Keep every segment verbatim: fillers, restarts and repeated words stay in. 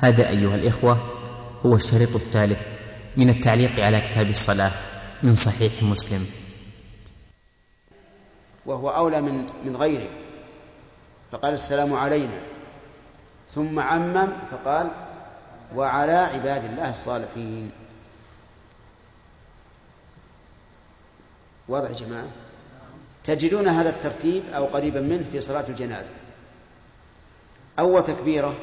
هذا أيها الإخوة هو الشريط الثالث من التعليق على كتاب الصلاة من صحيح مسلم، وهو أولى من من غيره، فقال السلام علينا، ثم عمم فقال وعلى عباد الله الصالحين. واضح يا جماعة؟ تجدون هذا الترتيب أو قريبا منه في صلاة الجنازة. أول تكبيرة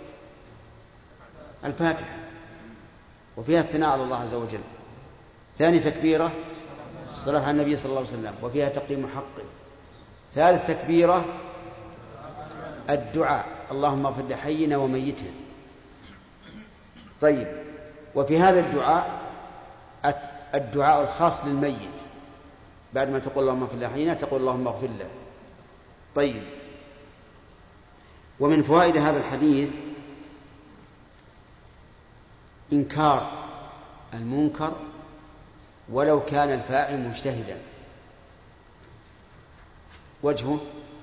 الفاتحة وفيها الثناء على الله عز وجل. ثاني تكبيرة الصلاة على النبي صلى الله عليه وسلم وفيها تقديم حقه. ثالث تكبيرة الدعاء اللهم اغفر لحينا وميتنا. طيب، وفي هذا الدعاء الدعاء الخاص للميت، بعد ما تقول اللهم اغفر لحينا تقول اللهم اغفر له. طيب، ومن فوائد هذا الحديث إنكار المنكر ولو كان الفاعل مجتهدا. وجهه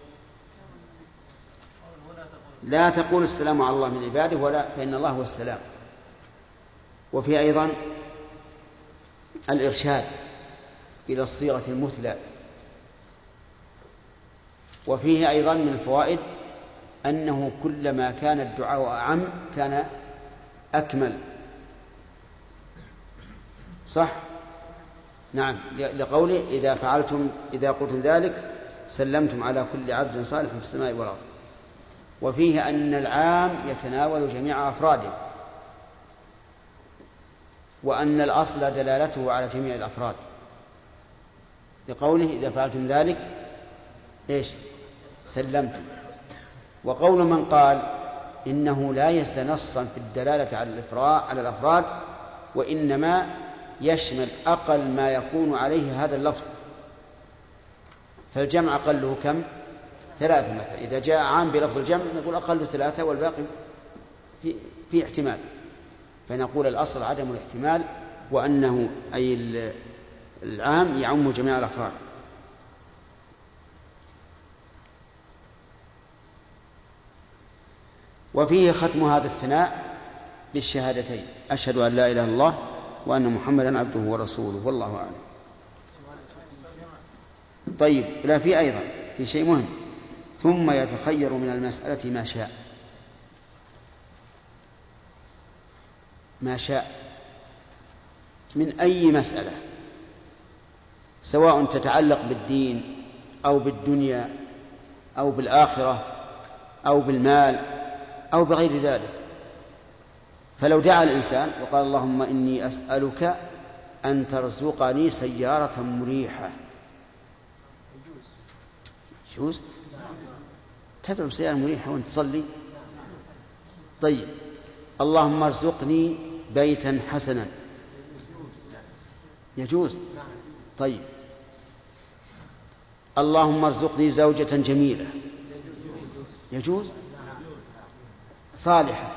لا تقول السلام على الله من عباده ولا فإن الله هو السلام. وفي أيضا الإرشاد إلى الصيغة المثلى. وفيه أيضا من الفوائد أنه كلما كان الدعاء أعم كان أكمل. صح؟ نعم، لقوله إذا فعلتم إذا قلتم ذلك سلمتم على كل عبد صالح في السماء والأرض. وفيه أن العام يتناول جميع أفراده، وأن الأصل دلالته على جميع الأفراد، لقوله إذا فعلتم ذلك إيش سلمتم. وقول من قال إنه لا يستنصا في الدلالة على الأفراد، وإنما يشمل أقل ما يكون عليه هذا اللفظ، فالجمع أقله كم؟ ثلاثة مثلا. إذا جاء عام بلفظ الجمع نقول أقل ثلاثة والباقي في, في احتمال، فنقول الأصل عدم الاحتمال، وأنه أي العام يعم جميع الأفراد. وفيه ختم هذا الثناء بالشهادتين أشهد أن لا إله إلا الله وأن محمدا عبده ورسوله، والله أعلم. طيب، لا في أيضا في شيء مهم، ثم يتخير من المسألة ما شاء. ما شاء من أي مسألة، سواء تتعلق بالدين أو بالدنيا أو بالآخرة أو بالمال أو بغير ذلك. فلو دعا الإنسان وقال اللهم إني أسألك أن ترزقني سيارة مريحة، يجوز تدعو سيارة مريحة وانت تصلي؟ طيب، اللهم ارزقني بيتا حسنا، يجوز. طيب، اللهم ارزقني زوجة جميلة، يجوز. صالحة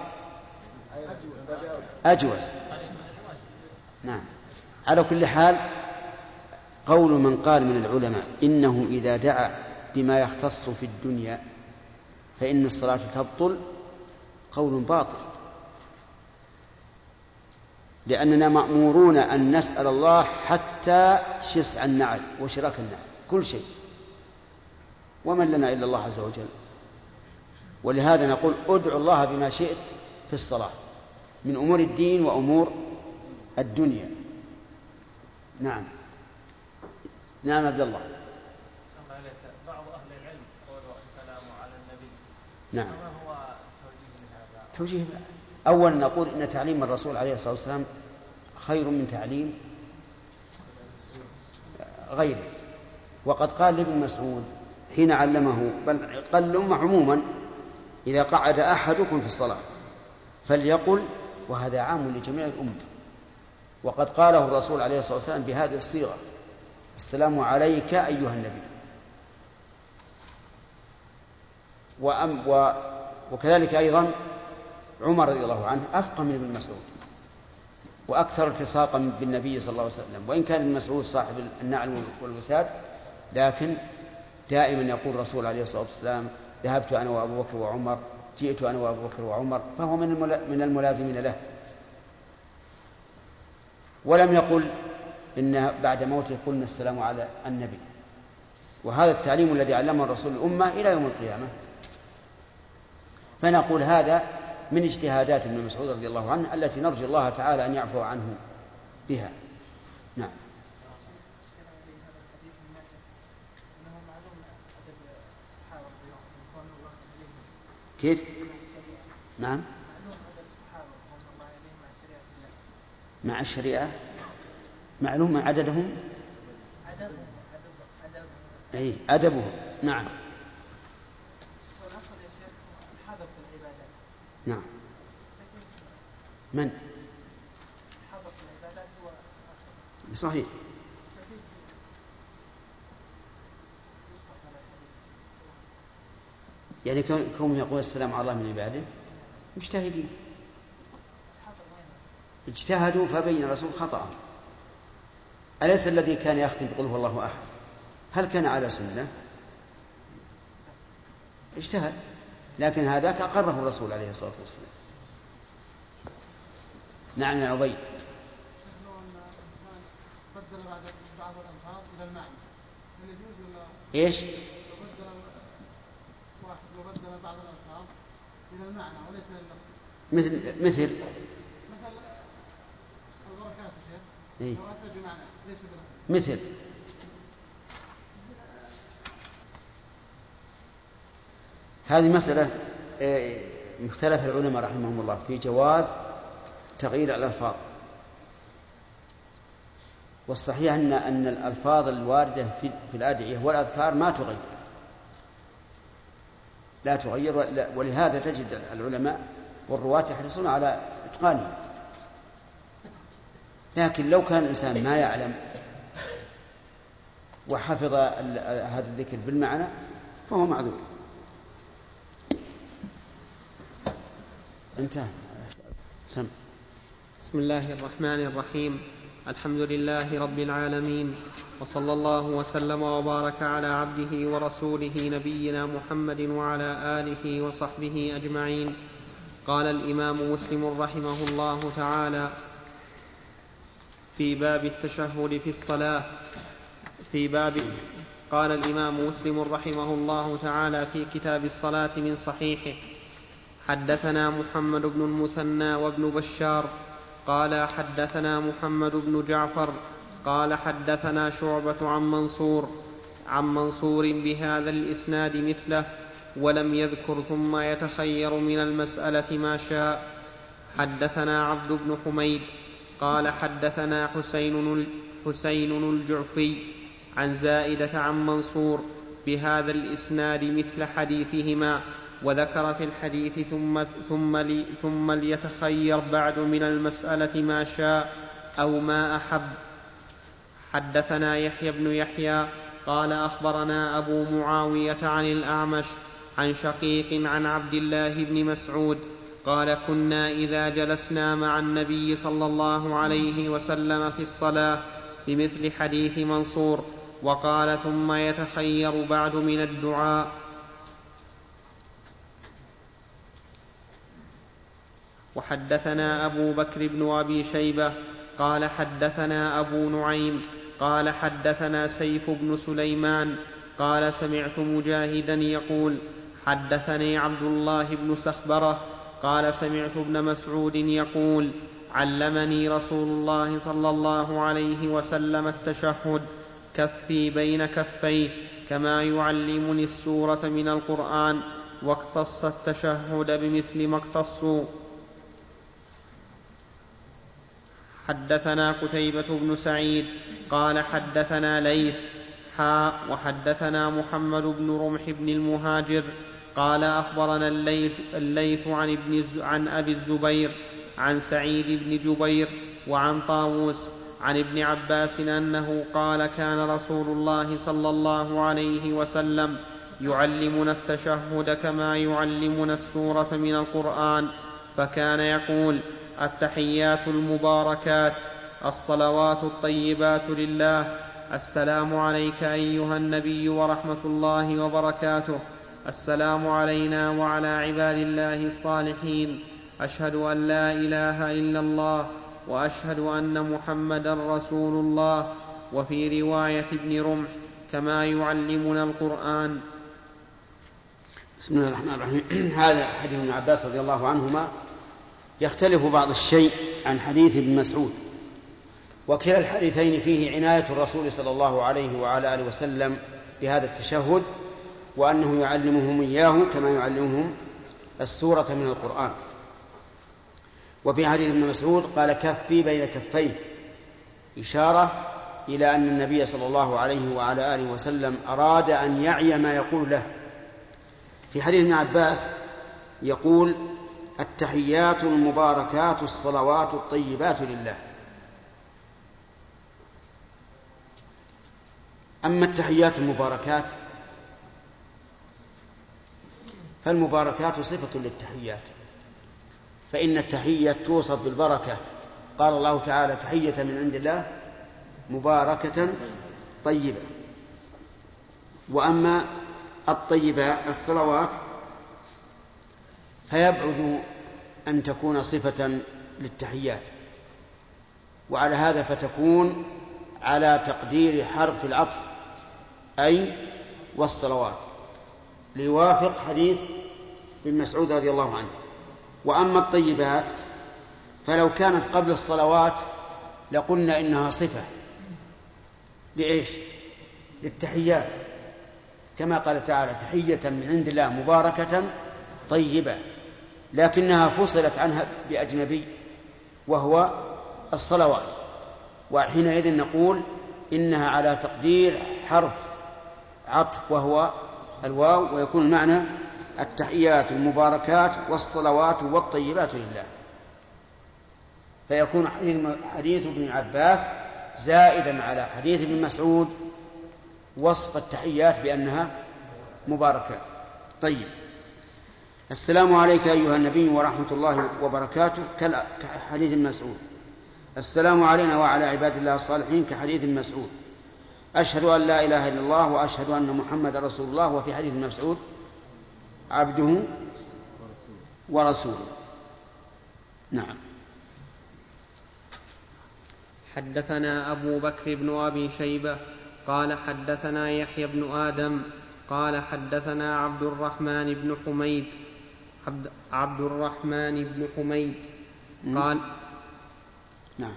أجوز. نعم. على كل حال، قول من قال من العلماء إنه إذا دعا بما يختص في الدنيا فإن الصلاة تبطل قول باطل، لأننا مأمورون أن نسأل الله حتى شسع النعل وشراك النعل، كل شيء، ومن لنا إلا الله عز وجل. ولهذا نقول ادعوا الله بما شئت في الصلاة من أمور الدين وأمور الدنيا. نعم. نعم عبد الله. بعض أهل العلم قولوا السلام على النبي. نعم. ما هو توجيه هذا؟ توجيه أولا نقول إن تعليم الرسول عليه الصلاة والسلام خير من تعليم غيره. وقد قال لابن مسعود حين علمه، بل قال الأمة عموما، إذا قعد أحدكم في الصلاة فليقل، وهذا عام لجميع الأمة. وقد قاله الرسول عليه الصلاة والسلام بهذه الصيغة: السلام عليك أيها النبي. وأم و وكذلك أيضا عمر رضي الله عنه أفقه من ابن مسعود وأكثر التصاقا بالنبي صلى الله عليه وسلم، وإن كان ابن مسعود صاحب النعل والوساد، لكن دائما يقول الرسول عليه الصلاة والسلام: ذهبت أنا وأبو بكر وعمر جئت أنا وأبو بكر وعمر فهو من الملازمين له. ولم يقل إن بعد موته قلنا السلام على النبي، وهذا التعليم الذي علمه الرسول الأمة إلى يوم القيامة. فنقول هذا من اجتهادات ابن مسعود رضي الله عنه التي نرجو الله تعالى أن يعفو عنه بها. نعم. كيف؟ نعم. مع الشريعة معلوم عددهم، أي أدبهم. نعم. نعم. من؟ صحيح. يعني كون يقول السلام على الله من عباده مجتهدين، اجتهدوا فبين الرسول خطأ. أليس الذي كان يختم بقول هو الله أحد هل كان على سنة؟ اجتهد، لكن هذاك أقره الرسول عليه الصلاة والسلام. نعم يا عبيد. ايش؟ وبدل بعض الألفاظ إلى المعنى وليس مثل مثل مثل البركات يا شيخ. إيه؟ بمعنى ليس بلفظ. مثل هذه مسألة مختلف العلماء رحمهم الله في جواز تغيير الألفاظ، والصحيح أن أن الألفاظ الواردة في الأدعية والأذكار ما تغير، لا تغير، ولهذا تجد العلماء والرواة يحرصون على إتقانه. لكن لو كان الإنسان ما يعلم وحفظ هذا الذكر بالمعنى فهو معذور. انتهى. سم. بسم الله الرحمن الرحيم. الحمد لله رب العالمين، وصلى الله وسلم وبارك على عبده ورسوله نبينا محمد وعلى آله وصحبه أجمعين. قال الإمام مسلم رحمه الله تعالى في باب التشهد في الصلاة في باب قال الإمام مسلم رحمه الله تعالى في كتاب الصلاة من صحيحه: حدثنا محمد بن المثنى وابن بشار قال حدثنا محمد بن جعفر قال حدثنا شعبة عن منصور عن منصور بهذا الإسناد مثله ولم يذكر ثم يتخير من المسألة ما شاء. حدثنا عبد بن حميد قال حدثنا حسين حسين الجعفي عن زائدة عن منصور بهذا الإسناد مثل حديثهما، وذكر في الحديث ثم, ثم, لي ثم ليتخير بعد من المسألة ما شاء أو ما أحب. حدثنا يحيى بن يحيى قال أخبرنا أبو معاوية عن الأعمش عن شقيق عن عبد الله بن مسعود قال كنا إذا جلسنا مع النبي صلى الله عليه وسلم في الصلاة بمثل حديث منصور، وقال ثم يتخير بعد من الدعاء. وحدثنا أبو بكر بن أبي شيبة قال حدثنا أبو نعيم قال حدثنا سيف بن سليمان قال سمعت مجاهدا يقول حدثني عبد الله بن سخبرة قال سمعت ابن مسعود يقول علمني رسول الله صلى الله عليه وسلم التشهد كفي بين كفيه كما يعلمني السورة من القرآن، واقتص التشهد بمثل ما اقتصوا. حدثنا قتيبة بن سعيد قال حدثنا ليث حاء وحدثنا محمد بن رمح بن المهاجر قال أخبرنا الليث, الليث عن, ابن عن أبي الزبير عن سعيد بن جبير وعن طاووس عن ابن عباس أنه قال كان رسول الله صلى الله عليه وسلم يعلمنا التشهد كما يعلمنا السورة من القرآن، فكان يقول التحيات المباركات الصلوات الطيبات لله السلام عليك أيها النبي ورحمة الله وبركاته، السلام علينا وعلى عباد الله الصالحين، أشهد أن لا إله إلا الله وأشهد أن محمدا رسول الله. وفي رواية ابن رمح كما يعلمنا القرآن. بسم الله الرحمن الرحيم. هذا حديث ابن عباس رضي الله عنهما يختلف بعض الشيء عن حديث ابن مسعود، وكلا الحديثين فيه عناية الرسول صلى الله عليه وعلى آله وسلم بهذا التشهد، وأنه يعلمهم إياه كما يعلمهم السورة من القرآن. وفي حديث ابن مسعود قال كفي بين كفيه، إشارة إلى أن النبي صلى الله عليه وعلى آله وسلم أراد أن يعي ما يقول له. في حديث ابن عباس يقول التحيات المباركات الصلوات الطيبات لله. أما التحيات المباركات فالمباركات صفة للتحيات، فإن التحية توصف بالبركة، قال الله تعالى تحية من عند الله مباركة طيبة. وأما الطيبات الصلوات فيبعد أن تكون صفة للتحيات، وعلى هذا فتكون على تقدير حرف العطف أي والصلوات، ليوافق حديث ابن مسعود رضي الله عنه. وأما الطيبات فلو كانت قبل الصلوات لقلنا إنها صفة لإيش؟ للتحيات، كما قال تعالى تحية من عند الله مباركة طيبة، لكنها فصلت عنها بأجنبي وهو الصلوات، وحينئذ نقول إنها على تقدير حرف عطف وهو الواو، ويكون المعنى التحيات المباركات والصلوات والطيبات لله. فيكون حديث ابن عباس زائدا على حديث ابن مسعود وصف التحيات بأنها مباركات. طيب، السلام عليك أيها النبي ورحمة الله وبركاته كحديث ابن مسعود، السلام علينا وعلى عباد الله الصالحين كحديث ابن مسعود، أشهد أن لا إله إلا الله وأشهد أن محمد رسول الله. وفي حديث ابن مسعود عبده ورسوله. نعم. حدثنا أبو بكر بن أبي شيبة قال حدثنا يحيى بن آدم قال حدثنا عبد الرحمن بن حميد عبد, عبد الرحمن بن حميد قال نعم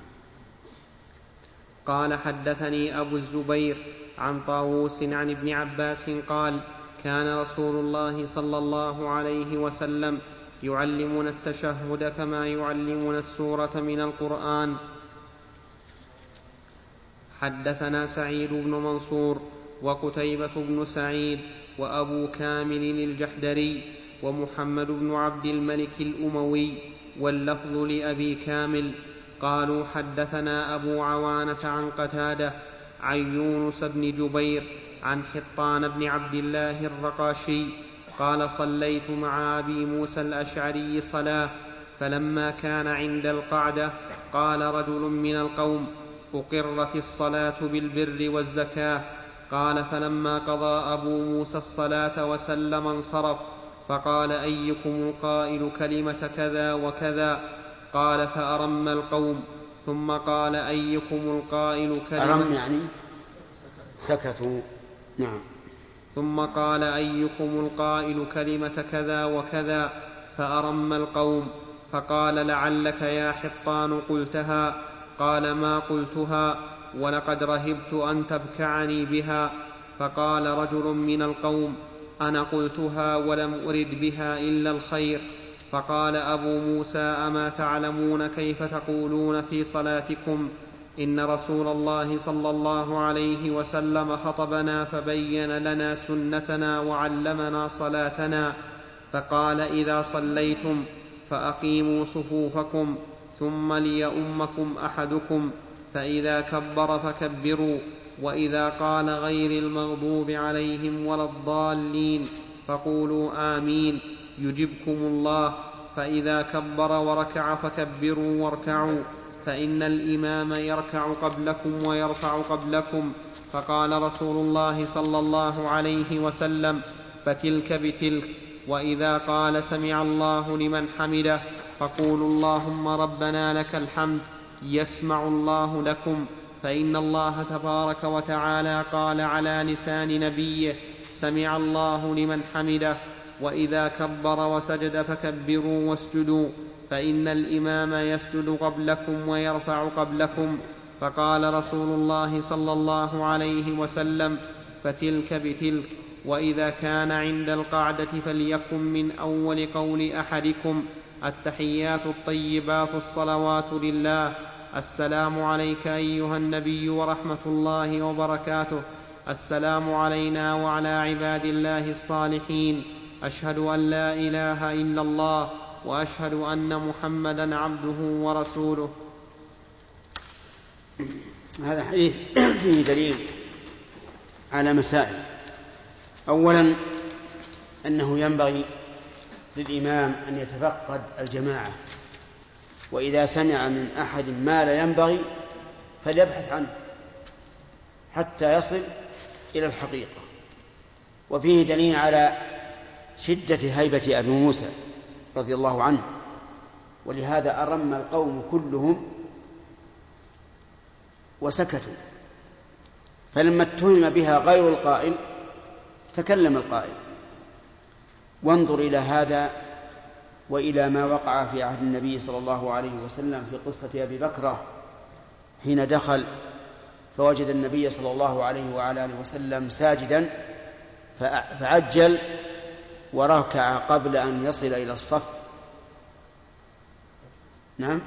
قال حدثني أبو الزبير عن طاووس عن ابن عباس قال كان رسول الله صلى الله عليه وسلم يعلمنا التشهد كما يعلمنا السورة من القرآن. حدثنا سعيد بن منصور وقتيبة بن سعيد وأبو كامل الجحدري ومحمد بن عبد الملك الأموي، واللفظ لأبي كامل، قالوا حدثنا أبو عوانة عن قتادة عن يونس بن جبير عن حطان بن عبد الله الرقاشي قال صليت مع أبي موسى الأشعري صلاة، فلما كان عند القعدة قال رجل من القوم أقرت الصلاة بالبر والزكاة. قال فلما قضى أبو موسى الصلاة وسلم انصرف، فقال أيكم القائل كلمة كذا وكذا؟ قال فأرم القوم، ثم قال أيكم القائل كلمة أرم يعني سكتوا. نعم. ثم قال أيكم القائل كلمة كذا وكذا؟ فأرم القوم، فقال لعلك يا حطان قلتها. قال ما قلتها، ولقد رهبت أن تبكعني بها. فقال رجل من القوم أنا قلتها ولم أرد بها إلا الخير. فقال أبو موسى أما تعلمون كيف تقولون في صلاتكم؟ إن رسول الله صلى الله عليه وسلم خطبنا فبين لنا سنتنا وعلمنا صلاتنا، فقال إذا صليتم فأقيموا صفوفكم ثم ليؤمكم أحدكم، فإذا كبر فكبروا، وإذا قال غير المغضوب عليهم ولا الضالين فقولوا آمين يجبكم الله، فإذا كبر وركع فكبروا واركعوا، فإن الإمام يركع قبلكم ويرفع قبلكم. فقال رسول الله صلى الله عليه وسلم فتلك بتلك. وإذا قال سمع الله لمن حمده فقولوا اللهم ربنا لك الحمد يسمع الله لكم، فإن الله تبارك وتعالى قال على لسان نبيه سمع الله لمن حمده. وإذا كبر وسجد فكبروا واسجدوا، فإن الإمام يسجد قبلكم ويرفع قبلكم. فقال رسول الله صلى الله عليه وسلم فتلك بتلك. وإذا كان عند القعدة فليكن من أول قول أحدكم التحيات الطيبات الصلوات لله، السلام عليك أيها النبي ورحمة الله وبركاته، السلام علينا وعلى عباد الله الصالحين، أشهد أن لا إله إلا الله وأشهد أن محمدا عبده ورسوله. هذا حديث فيه دليل على مسائل. أولا أنه ينبغي للإمام أن يتفقد الجماعة، وإذا سمع من أحد ما لا ينبغي فليبحث عنه حتى يصل إلى الحقيقة. وفيه دليل على شدة هيبة أبي موسى رضي الله عنه، ولهذا أرم القوم كلهم وسكتوا، فلما اتهم بها غير القائل تكلم القائل. وانظر إلى هذا وإلى ما وقع في عهد النبي صلى الله عليه وسلم في قصة أبي بكرة حين دخل فوجد النبي صلى الله عليه وعلى آله وسلم ساجدا فعجل وركع قبل أن يصل إلى الصف. نعم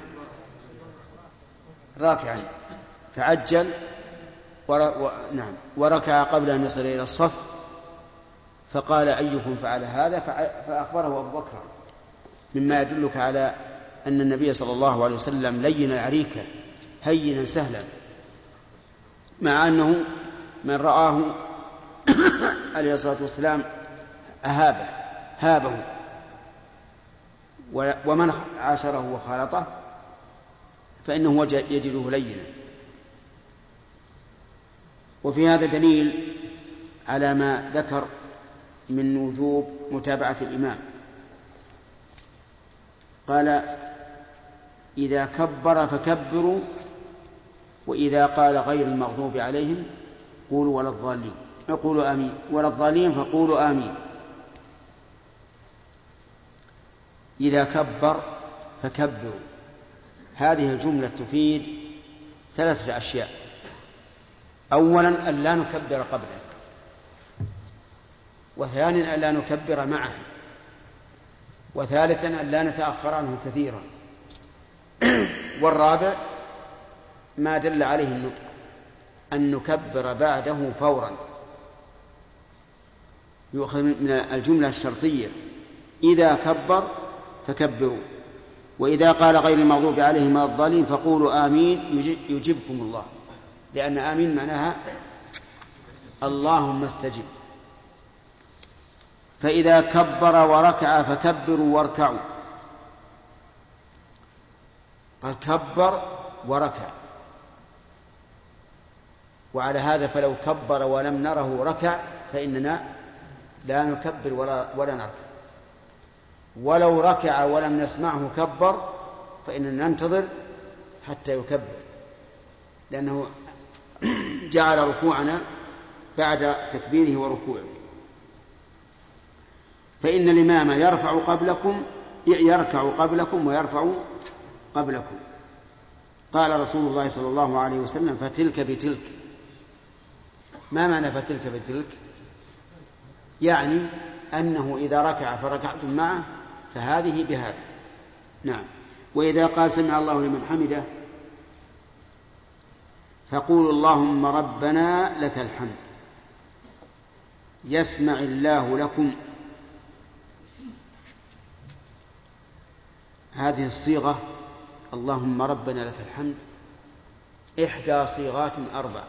راكعا فعجل ور... و... نعم وركع قبل أن يصل إلى الصف، فقال أيكم فعل هذا؟ فأخبره أبو بكر، مما يدلك على أن النبي صلى الله عليه وسلم لين العريكة هينا سهلا، مع أنه من رآه عليه الصلاة والسلام أهابه هابه، ومن عاشره وخالطه فإنه يجده لينا. وفي هذا دليل على ما ذكر من وجوب متابعة الإمام. قال إذا كبر فكبروا، وإذا قال غير المغضوب عليهم قولوا ولا الضالين قولوا آمين، ولا الضالين فقولوا آمين. إذا كبر فكبروا، هذه الجملة تفيد ثلاثة أشياء. أولا أن لا نكبر قبله، وثانيا أن لا نكبر معه، وثالثا أن لا نتأخر عنه كثيرا، والرابع ما دل عليه النطق أن نكبر بعده فورا، يؤخذ من الجملة الشرطية إذا كبر فكبروا، وإذا قال غير المغضوب عليهم ولا الضالين فقولوا آمين يجبكم الله، لأن آمين معناها اللهم استجب. فإذا كبر وركع فكبروا واركعوا، قال كبر وركع، وعلى هذا فلو كبر ولم نره ركع فإننا لا نكبر ولا, ولا نركع، ولو ركع ولم نسمعه كبر فإننا ننتظر حتى يكبر، لأنه جعل ركوعنا بعد تكبيره وركوعه. فإن الإمام يرفع قبلكم يركع قبلكم ويرفع قبلكم. قال رسول الله صلى الله عليه وسلم فتلك بتلك. ما معنى فتلك بتلك؟ يعني أنه إذا ركع فركعتم معه فهذه بهذا. نعم. وإذا قال سمع الله لمن حمده فقولوا اللهم ربنا لك الحمد يسمع الله لكم. هذه الصيغة اللهم ربنا لك الحمد إحدى صيغات أربع.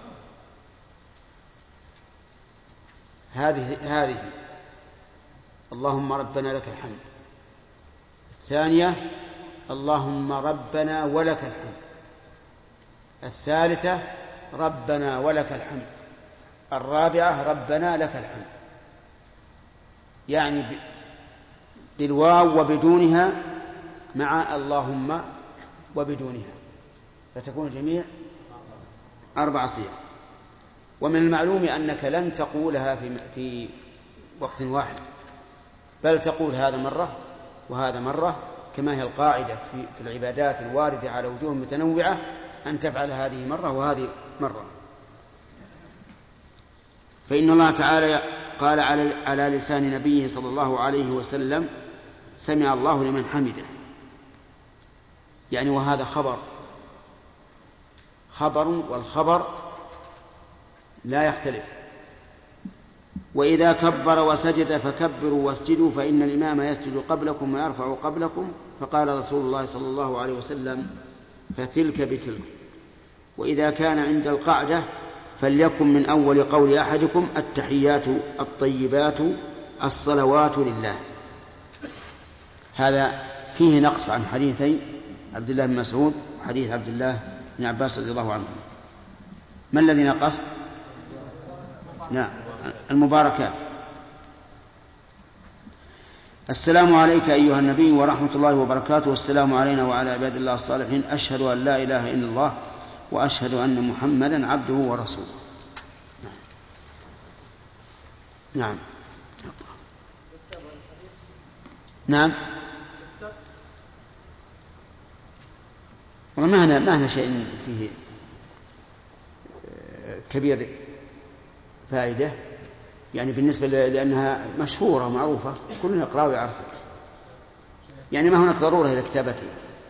هذه هذه اللهم ربنا لك الحمد. الثانية اللهم ربنا ولك الحمد. الثالثة ربنا ولك الحمد. الرابعة ربنا لك الحمد. يعني بالواو وبدونها مع اللهم وبدونها، فتكون الجميع أربع صيغ. ومن المعلوم أنك لن تقولها في, في وقت واحد، بل تقول هذا مرة وهذا مرة، كما هي القاعدة في, في العبادات الواردة على وجوه متنوعة أن تفعل هذه مرة وهذه مرة. فإن الله تعالى قال على, على لسان نبيه صلى الله عليه وسلم: سمع الله لمن حمده، يعني وهذا خبر خبر والخبر لا يختلف. وإذا كبر وسجد فكبروا واسجدوا فإن الإمام يسجد قبلكم ويرفع قبلكم، فقال رسول الله صلى الله عليه وسلم: فتلك بتلك. وإذا كان عند القعدة فليكن من أول قول أحدكم: التحيات الطيبات الصلوات لله. هذا فيه نقص عن حديثي عبد الله بن مسعود وحديث عبد الله بن عباس رضي الله عنه. ما الذي نقص؟ نعم، المباركات. السلام عليك أيها النبي ورحمة الله وبركاته، والسلام علينا وعلى عباد الله الصالحين، أشهد أن لا إله إلا الله وأشهد أن محمدا عبده ورسوله. نعم نعم وما هنا ما هنا شيء فيه كبير فائدة، يعني بالنسبة لأنها مشهورة معروفة كلنا يقرأ ويعرف، يعني ما هناك ضرورة إلى كتابته.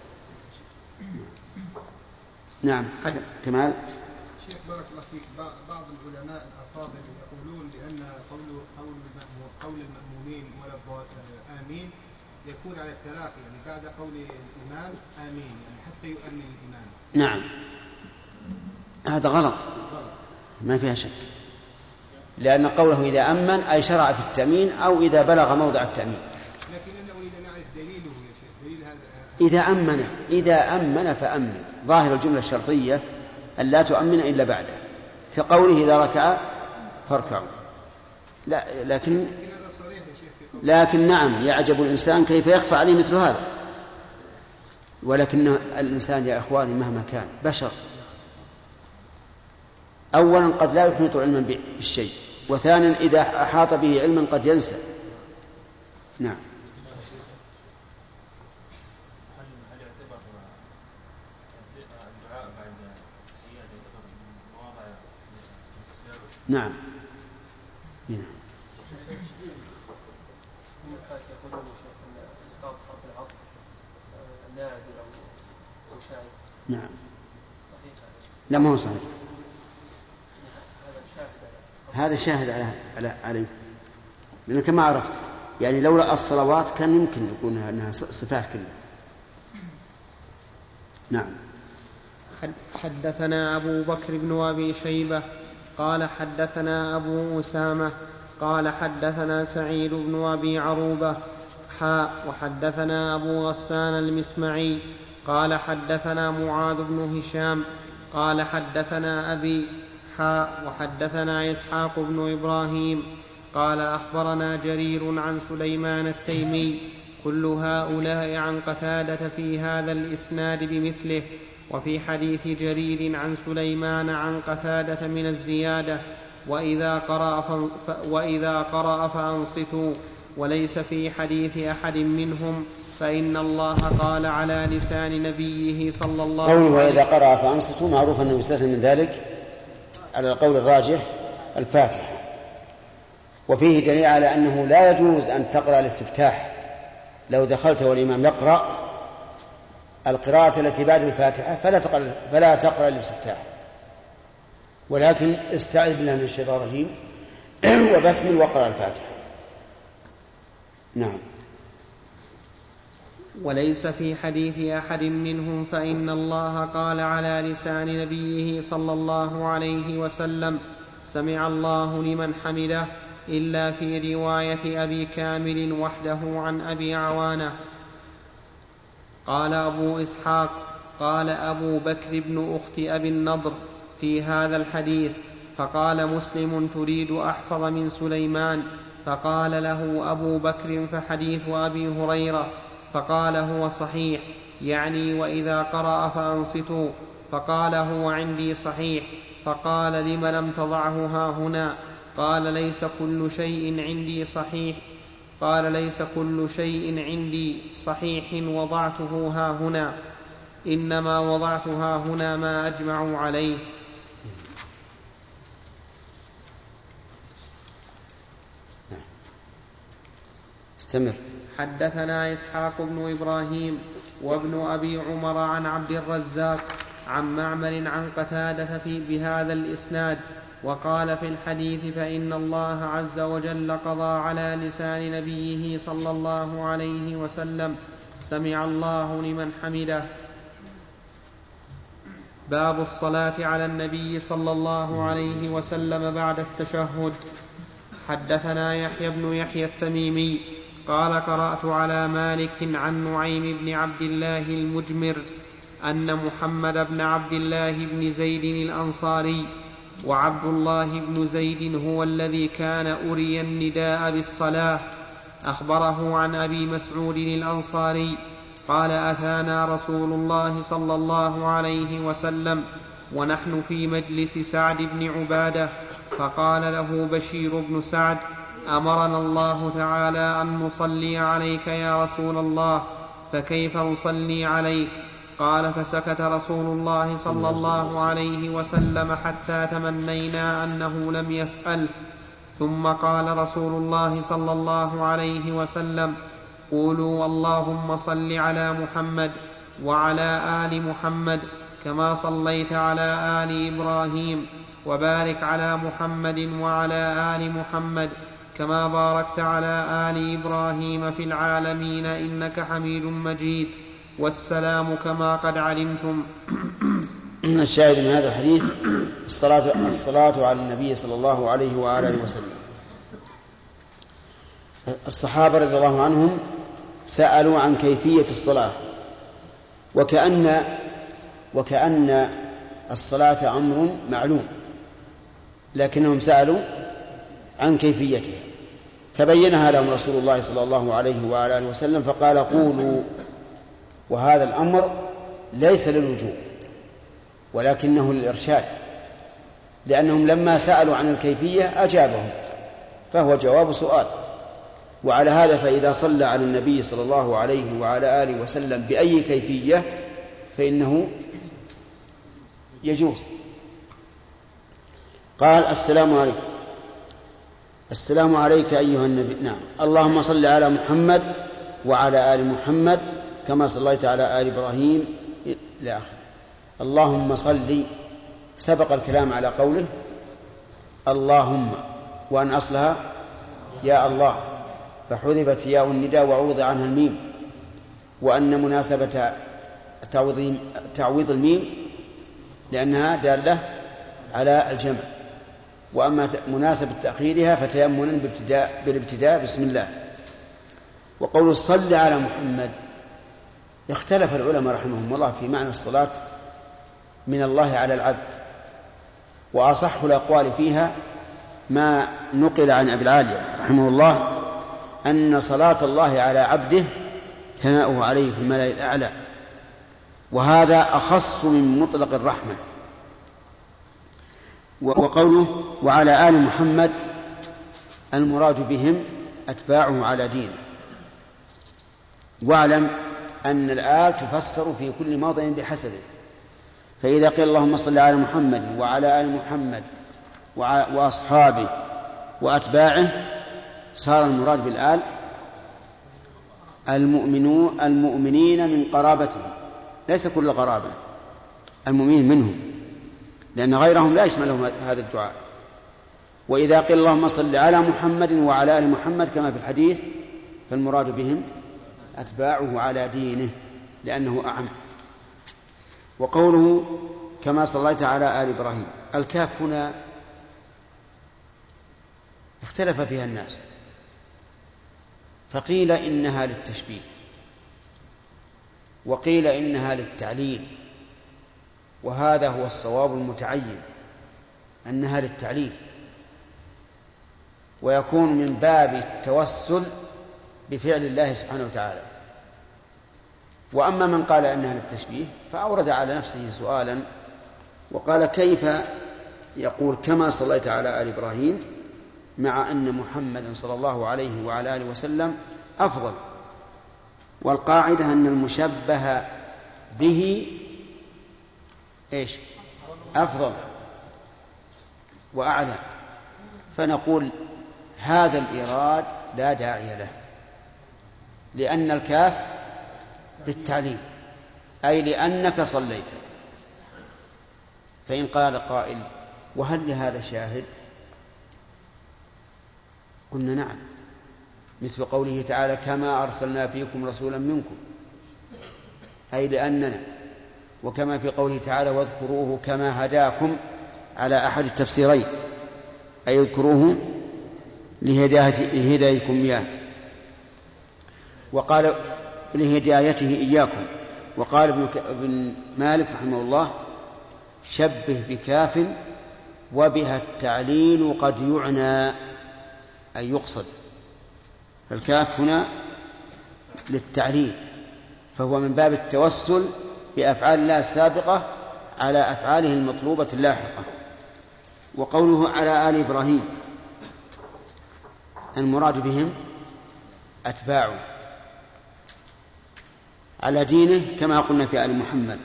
نعم كمال. شيخ بارك الله فيك، بعض العلماء الأفاضل يقولون بأن قول قول قول المأمومين ولا آمين يكون على التراخي، يعني بعد قول الإمام آمين، يعني حتى يؤمن الإمام. نعم هذا غلط ما فيها شك، لأن قوله إذا أمن أي شرع في التأمين أو إذا بلغ موضع التأمين. لكن أنا أريد أن أعرف دليله يا شيخ، دليل هذا. إذا أمن إذا أمن فأمن، ظاهر الجملة الشرطية أن لا تؤمن إلا بعده، في قوله إذا ركع فاركعوا. لا لكن لكن نعم يعجب الإنسان كيف يخفى عليه مثل هذا، ولكن الإنسان يا إخواني مهما كان بشر، أولا قد لا يحيط علما بالشيء، وثانيا إذا أحاط به علما قد ينسى. نعم. نعم نعم نعم لا ما هو صحيح، هذا شاهد على عليه، لأنك ما عرفت، يعني لولا الصلوات كان يمكن يكون أنها صفات كلها. نعم. حدثنا أبو بكر بن أبي شيبة قال حدثنا أبو أسامة قال حدثنا سعيد بن أبي عروبة حاء وحدثنا أبو غسان المسمعي قال حدثنا معاذ بن هشام قال حدثنا أبي حاء وحدثنا إسحاق بن إبراهيم قال أخبرنا جرير عن سليمان التيمي كل هؤلاء عن قتادة في هذا الإسناد بمثله، وفي حديث جرير عن سليمان عن قتادة من الزيادة وإذا قرأ, ف... وإذا قرأ فأنصتوا، وليس في حديث أحد منهم، فإن الله قال على لسان نبيه صلى الله عليه وسلم. وإذا قرأ فأنصتوا معروف أنه يستثنى من ذلك على القول الراجح الفاتحة، وفيه دليل على أنه لا يجوز أن تقرأ الاستفتاح. لو دخلت والإمام يقرأ القراءة التي بعد الفاتحة فلا تقرأ, فلا تقرأ الاستفتاح، ولكن استعذ بالله من الشيطان الرجيم وبسم وقرأ الفاتحة. نعم. وليس في حديث أحد منهم، فإن الله قال على لسان نبيه صلى الله عليه وسلم سمع الله لمن حمده، إلا في رواية أبي كامل وحده عن أبي عوانة. قال أبو إسحاق قال أبو بكر بن أخت أبي النضر في هذا الحديث، فقال مسلم تريد أحفظ من سليمان، فقال له أبو بكر: فحديث أبي هريرة. فقال: هو صحيح، يعني وإذا قرأ فأنصتوا. فقال: هو عندي صحيح. فقال: لم لم تضعه هاهنا؟ قال: ليس كل شيء عندي صحيح قال ليس كل شيء عندي صحيح وضعته هاهنا، إنما وضعت هاهنا ما أجمع عليه. استمر. حدثنا إسحاق بن إبراهيم وابن أبي عمر عن عبد الرزاق عن معمر عن قتادة في بهذا الإسناد، وقال في الحديث: فإن الله عز وجل قضى على لسان نبيه صلى الله عليه وسلم: سمع الله لمن حمده. باب الصلاة على النبي صلى الله عليه وسلم بعد التشهد. حدثنا يحيى بن يحيى التميمي قال: قرأت على مالك عن نعيم بن عبد الله المجمر أن محمد بن عبد الله بن زيد الأنصاري، وعبد الله بن زيد هو الذي كان أري النداء بالصلاة، أخبره عن أبي مسعود الأنصاري قال: أتانا رسول الله صلى الله عليه وسلم ونحن في مجلس سعد بن عبادة، فقال له بشير بن سعد: أمرنا الله تعالى أن نصلي عليك يا رسول الله، فكيف نصلي عليك؟ قال: فسكت رسول الله صلى الله عليه وسلم حتى تمنينا أنه لم يسأل، ثم قال رسول الله صلى الله عليه وسلم: قولوا اللهم صل على محمد وعلى آل محمد كما صليت على آل إبراهيم، وبارك على محمد وعلى آل محمد كما باركت على آل إبراهيم في العالمين إنك حميد مجيد، والسلام كما قد علمتم. الشاهد من هذا الحديث الصلاة, الصلاة على النبي صلى الله عليه وآله وسلم. الصحابة رضي الله عنهم سألوا عن كيفية الصلاة، وكأن وكأن الصلاة أمر معلوم، لكنهم سألوا عن كيفيتها، فبينها لهم رسول الله صلى الله عليه وآله وسلم فقال: قولوا. وهذا الأمر ليس للوجوب ولكنه للإرشاد، لأنهم لما سألوا عن الكيفية أجابهم، فهو جواب سؤال. وعلى هذا فإذا صلى على النبي صلى الله عليه وعلى آله وسلم بأي كيفية فإنه يجوز. قال: السلام عليكم. السلام عليك أيها النبي. نعم. اللهم صل على محمد وعلى آل محمد كما صليت على آل إبراهيم إلى آخره. اللهم صل سبق الكلام على قوله اللهم، وأن أصلها يا الله، فحذفت ياء النداء وعوض عنها الميم، وأن مناسبة تعويض الميم لأنها دالة على الجمع، وأما مناسبة تأخيرها فتيمنا بالابتداء بسم الله. وقول صل على محمد اختلف العلماء رحمهم الله في معنى الصلاة من الله على العبد، وأصح الأقوال فيها ما نقل عن أبي العالية رحمه الله أن صلاة الله على عبده ثناؤه عليه في الملأ الأعلى، وهذا أخص من مطلق الرحمة. وقوله وعلى آل محمد المراد بهم أتباعه على دينه. واعلم أن الآل تفسر في كل موضع بحسبه، فإذا قيل اللهم صل على محمد وعلى آل محمد وأصحابه وأتباعه صار المراد بالآل المؤمنون المؤمنين من قرابته، ليس كل قرابة، المؤمنين منهم، لأن غيرهم لا يشملهم هذا الدعاء. وإذا قيل اللهم صل على محمد وعلى آل محمد كما في الحديث فالمراد بهم أتباعه على دينه لأنه أعم. وقوله كما صليت على آل إبراهيم، الكاف هنا اختلف فيها الناس، فقيل إنها للتشبيه، وقيل إنها للتعليل، وهذا هو الصواب المتعين أنها للتعليل، ويكون من باب التوسل بفعل الله سبحانه وتعالى. وأما من قال أنها للتشبيه فأورد على نفسه سؤالا وقال: كيف يقول كما صليت على آل إبراهيم مع أن محمدا صلى الله عليه وعلى آله وسلم أفضل؟ والقاعدة أن المشبه به إيش؟ أفضل وأعلى. فنقول هذا الإيراد لا داعي له، لأن الكاف بالتعليل، أي لأنك صليت. فإن قال قائل: وهل لهذا شاهد؟ قلنا: نعم، مثل قوله تعالى: كما أرسلنا فيكم رسولا منكم، أي لأننا. وكما في قوله تعالى: واذكروه كما هداكم، على أحد التفسيرين، أي اذكروه لهدايتكم إياه، وقال لهدايته إياكم. وقال ابن مالك رحمه الله: شبه بكاف وبها التعليل قد يعنى، أي يقصد. فالكاف هنا للتعليل، فهو من باب التوسل بأفعال الله السابقة على أفعاله المطلوبة اللاحقة. وقوله على آل إبراهيم، المراد بهم أتباعه على دينه كما قلنا في آل محمد.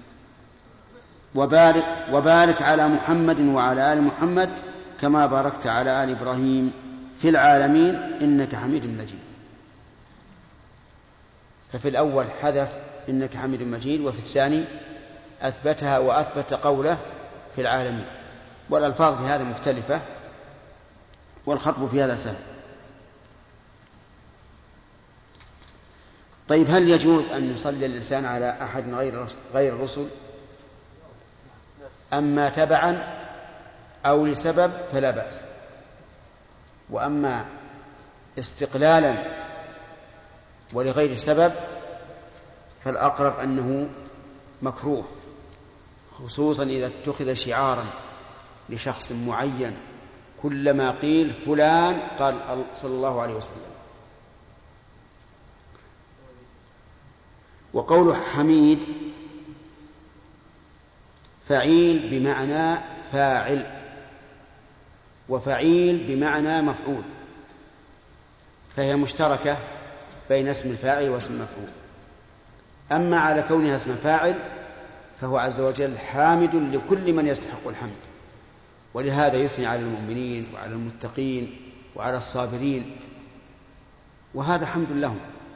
وبارك, وبارك على محمد وعلى آل محمد كما باركت على آل إبراهيم في العالمين إنك حميد مجيد. ففي الأول حذف إنك حميد مجيد، وفي الثاني أثبتها وأثبت قوله في العالمين. والألفاظ في هذا مختلفة والخطب في هذا سهل. طيب، هل يجوز أن يصلي الإنسان على أحد غير غير الرسل؟ أما تبعا أو لسبب فلا بأس، وأما استقلالا ولغير سبب فالأقرب أنه مكروه، خصوصا إذا اتخذ شعارا لشخص معين، كلما قيل فلان قال صلى الله عليه وسلم. وقوله حميد فعيل بمعنى فاعل، وفعيل بمعنى مفعول، فهي مشتركة بين اسم الفاعل واسم المفعول. أما على كونها اسم فاعل فهو عز وجل حامد لكل من يستحق الحمد، ولهذا يثني على المؤمنين وعلى المتقين وعلى الصابرين، وهذا حمد لهم.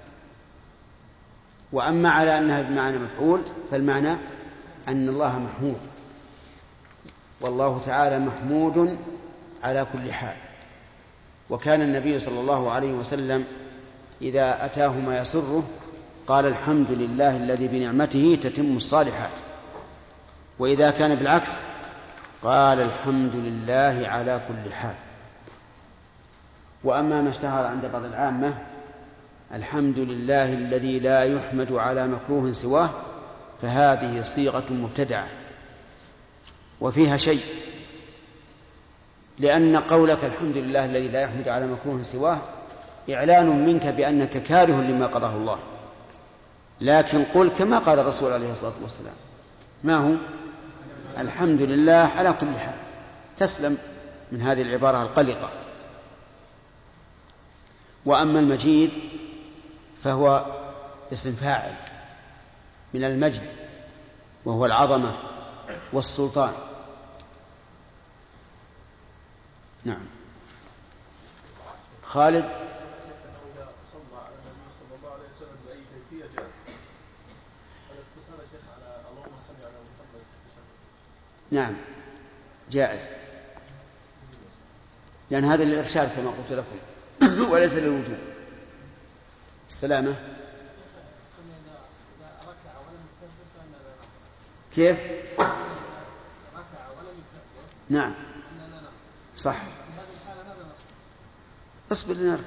وأما على أنها بمعنى مفعول فالمعنى أن الله محمود، والله تعالى محمود على كل حال. وكان النبي صلى الله عليه وسلم إذا أتاه ما يسره قال الحمد لله الذي بنعمته تتم الصالحات، وإذا كان بالعكس قال الحمد لله على كل حال. وأما ما اشتهر عند بعض العامة الحمد لله الذي لا يحمد على مكروه سواه، فهذه صيغة مبتدعة وفيها شيء، لأن قولك الحمد لله الذي لا يحمد على مكروه سواه إعلان منك بأنك كاره لما قضاه الله، لكن قل كما قال الرسول عليه الصلاة والسلام: ما هو الحمد لله على كل حال، تسلم من هذه العبارة القلقة. وأما المجيد فهو اسم فاعل من المجد، وهو العظمة والسلطان. نعم. خالد. نعم جائز، لأن هذا للإرشاد كما قلت لكم وليس للوجوب. السلامة. كيف؟ نعم صح. اصبر لنركع.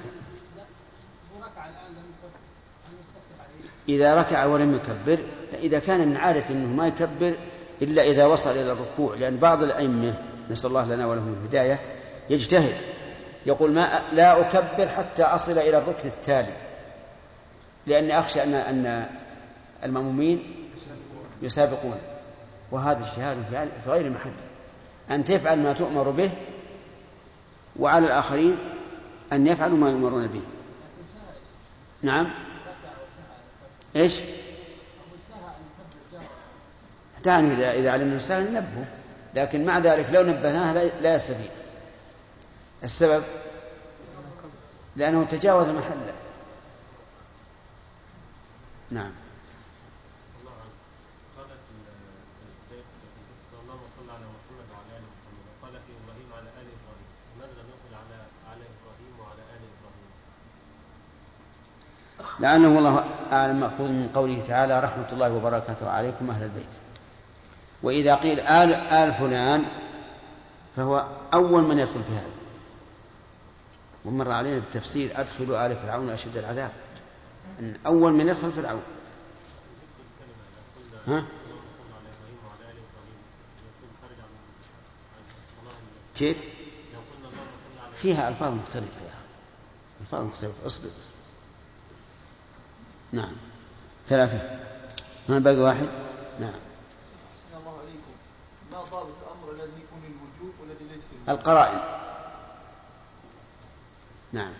إذا ركع ولم يكبر، إذا كان من عادة أنه ما يكبر إلا إذا وصل إلى الركوع، لأن بعض الأئمة نسأل الله لنا ولهم الهداية يجتهد يقول ما لا أكبر حتى أصل إلى الركن التالي، لأني أخشى أن أن المأمومين يسابقون، وهذا الشهاد في غير محل. أن تفعل ما تؤمر به، وعلى الآخرين أن يفعلوا ما يؤمرون به. نعم. إيش؟ دعني إذا إذا علمنا السهل ننبهه، لكن مع ذلك لو نبهناه لا يستفيد. السبب لأنه تجاوز محله. نعم. لأنه والله أعلم مأخوذ من قوله تعالى رحمة الله وبركاته عليكم أهل البيت. وإذا قيل آل, آل فلان فهو أول من يدخل في هذا. ومر علينا بالتفسير أدخلوا آل فرعون أشد العذاب، أن أول من يدخل فرعون. ها؟ كيف؟ فيها ألفاظ مختلفة يا أخي، ألفاظ مختلفة. أصبر بس. نعم. ثلاثة. ما باقي واحد؟ نعم. السلام عليكم. ما ضابط الأمر الذي يكون الوجوب والذي ليس الوجوب؟ القرائن. نعم.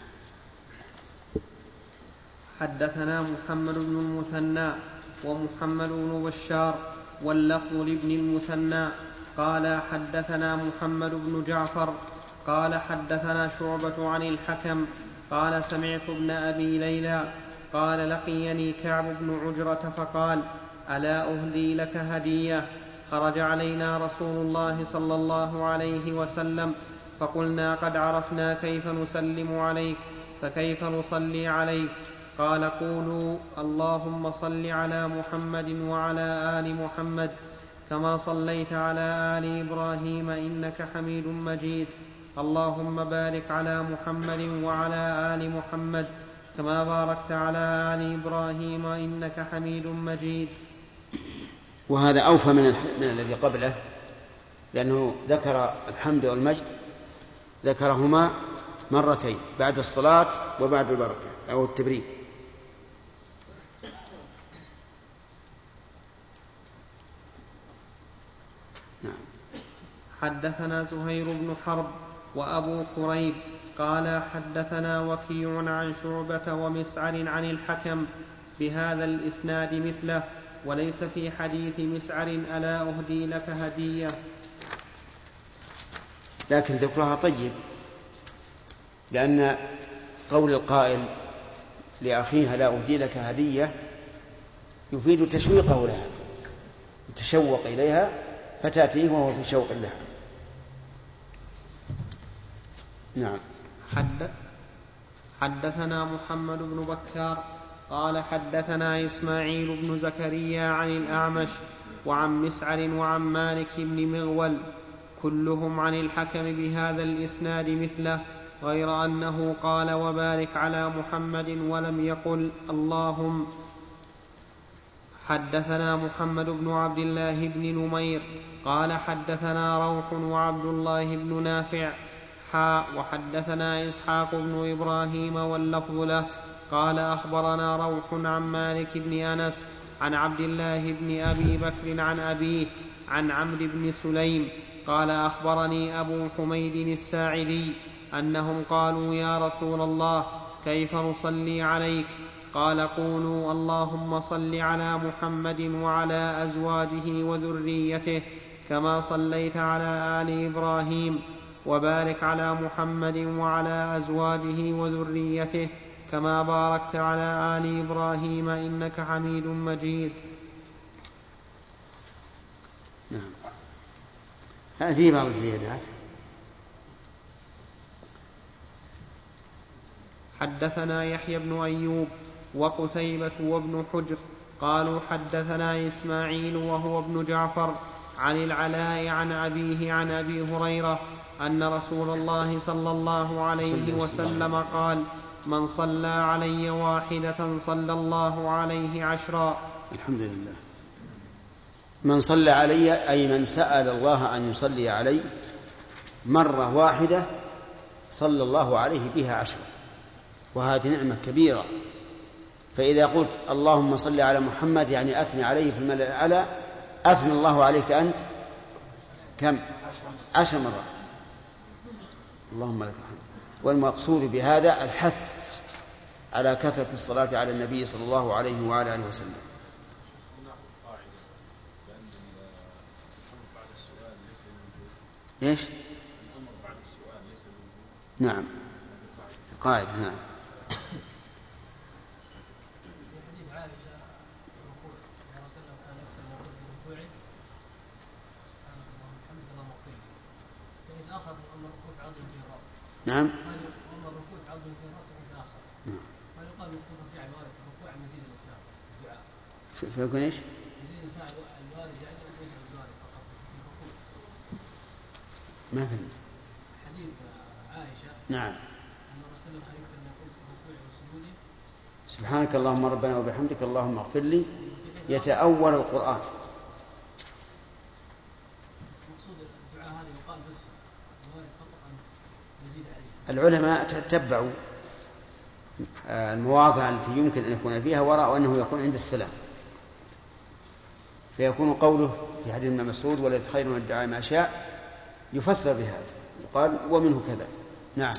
حدثنا محمد بن المثنى ومحمد بن بشار واللفظ لابن المثنى قال حدثنا محمد بن جعفر قال حدثنا شعبة عن الحكم قال سمعت ابن أبي ليلى قال لقيني كعب بن عجرة فقال ألا أهدي لك هدية؟ خرج علينا رسول الله صلى الله عليه وسلم فقلنا قد عرفنا كيف نسلم عليك فكيف نصلي عليك؟ قال قولوا اللهم صل على محمد وعلى آل محمد كما صليت على آل إبراهيم إنك حميد مجيد، اللهم بارك على محمد وعلى آل محمد كما باركت على آل إبراهيم إنك حميد مجيد. وهذا أوفى من, من الذي قبله، لأنه ذكر الحمد والمجد ذكرهما مرتين بعد الصلاة وبعد البركة أو التبريك. نعم. حدثنا زهير بن حرب وأبو كريب قال حدثنا وكيع عن شعبة ومسعر عن الحكم بهذا الإسناد مثله، وليس في حديث مسعر ألا أهدي لك هدية. لكن ذكرها طيب، لأن قول القائل لأخيها لا أهدي لك هدية يفيد تشويقه لها، يتشوق إليها فتأتيه وهو في شوق لها. نعم. حد حدثنا محمد بن بكار قال حدثنا إسماعيل بن زكريا عن الأعمش وعن مسعر وعن مالك بن مغول كلهم عن الحكم بهذا الإسناد مثله، غير أنه قال وبارك على محمد ولم يقل اللهم. حدثنا محمد بن عبد الله بن نمير قال حدثنا روح وعبد الله بن نافع حاء وحدثنا إسحاق بن إبراهيم واللفظ له قال أخبرنا روح عن مالك بن أنس عن عبد الله بن أبي بكر عن أبيه عن عمرو بن سليم قال أخبرني أبو حميد الساعدي أنهم قالوا يا رسول الله كيف نصلي عليك؟ قال قولوا اللهم صل على محمد وعلى أزواجه وذريته كما صليت على آل إبراهيم، وبارك على محمد وعلى أزواجه وذريته كما باركت على آل إبراهيم إنك حميد مجيد. نعم. هذا فيه بعض الزيادات. حدثنا يحيى بن أيوب وقتيبة وابن حجر قالوا حدثنا إسماعيل وهو ابن جعفر عن العلاء عن أبيه عن أبي هريرة أن رسول الله صلى الله عليه وسلم قال من صلى علي واحدة صلى الله عليه عشرا. الحمد لله. من صلى علي أي من سأل الله أن يصلي علي مرة واحدة صلى الله عليه بها عشرا، وهذه نعمة كبيرة. فإذا قلت اللهم صل على محمد يعني أثني عليه في الملأ الأعلى، أثنى الله عليك أنت كم؟ عشر مرات. اللهم لك الحمد. والمقصود بهذا الحث على كثرة الصلاة على النبي صلى الله عليه وعلى آله وسلم. ايش؟ الأمر بعد السؤال ليس الوجوب. نعم. قاعدة. نعم. حديث عائشة الركوع النبي صلى الله عليه وسلم كان يكثر من ركوعه سبحانك اللهم وبحمدك اللهم اغفر لي. فإذا أخذ أمر الركوع في عرض الانفراد. نعم. أمر الركوع في عرض الانفراد وإذا أخذ. نعم. فيقال مقتصر فعل الوارث الركوع مزيد الإسلام الدعاء. فيكون ايش؟ مزيد الإسلام الوارث يعني يجعل الوارث فقط في الركوع. ما فهمت. حديث عائشة. نعم. أن الرسول كان يكثر من يقول في الركوع وسجوده سبحانك اللهم ربنا وبحمدك اللهم اغفر لي، يتأول القرآن. مقصود الدعاء هذا يقال بس الوارث فقط أن يزيد عليه. العلماء تتبعوا المواضع التي يمكن أن يكون فيها ورأوا أنه يكون عند السلام، فيكون قوله في حديث ابن مسعود وليت خير من الدعاء ما شاء يفسر بهذا، يقال ومنه كذا. نعم.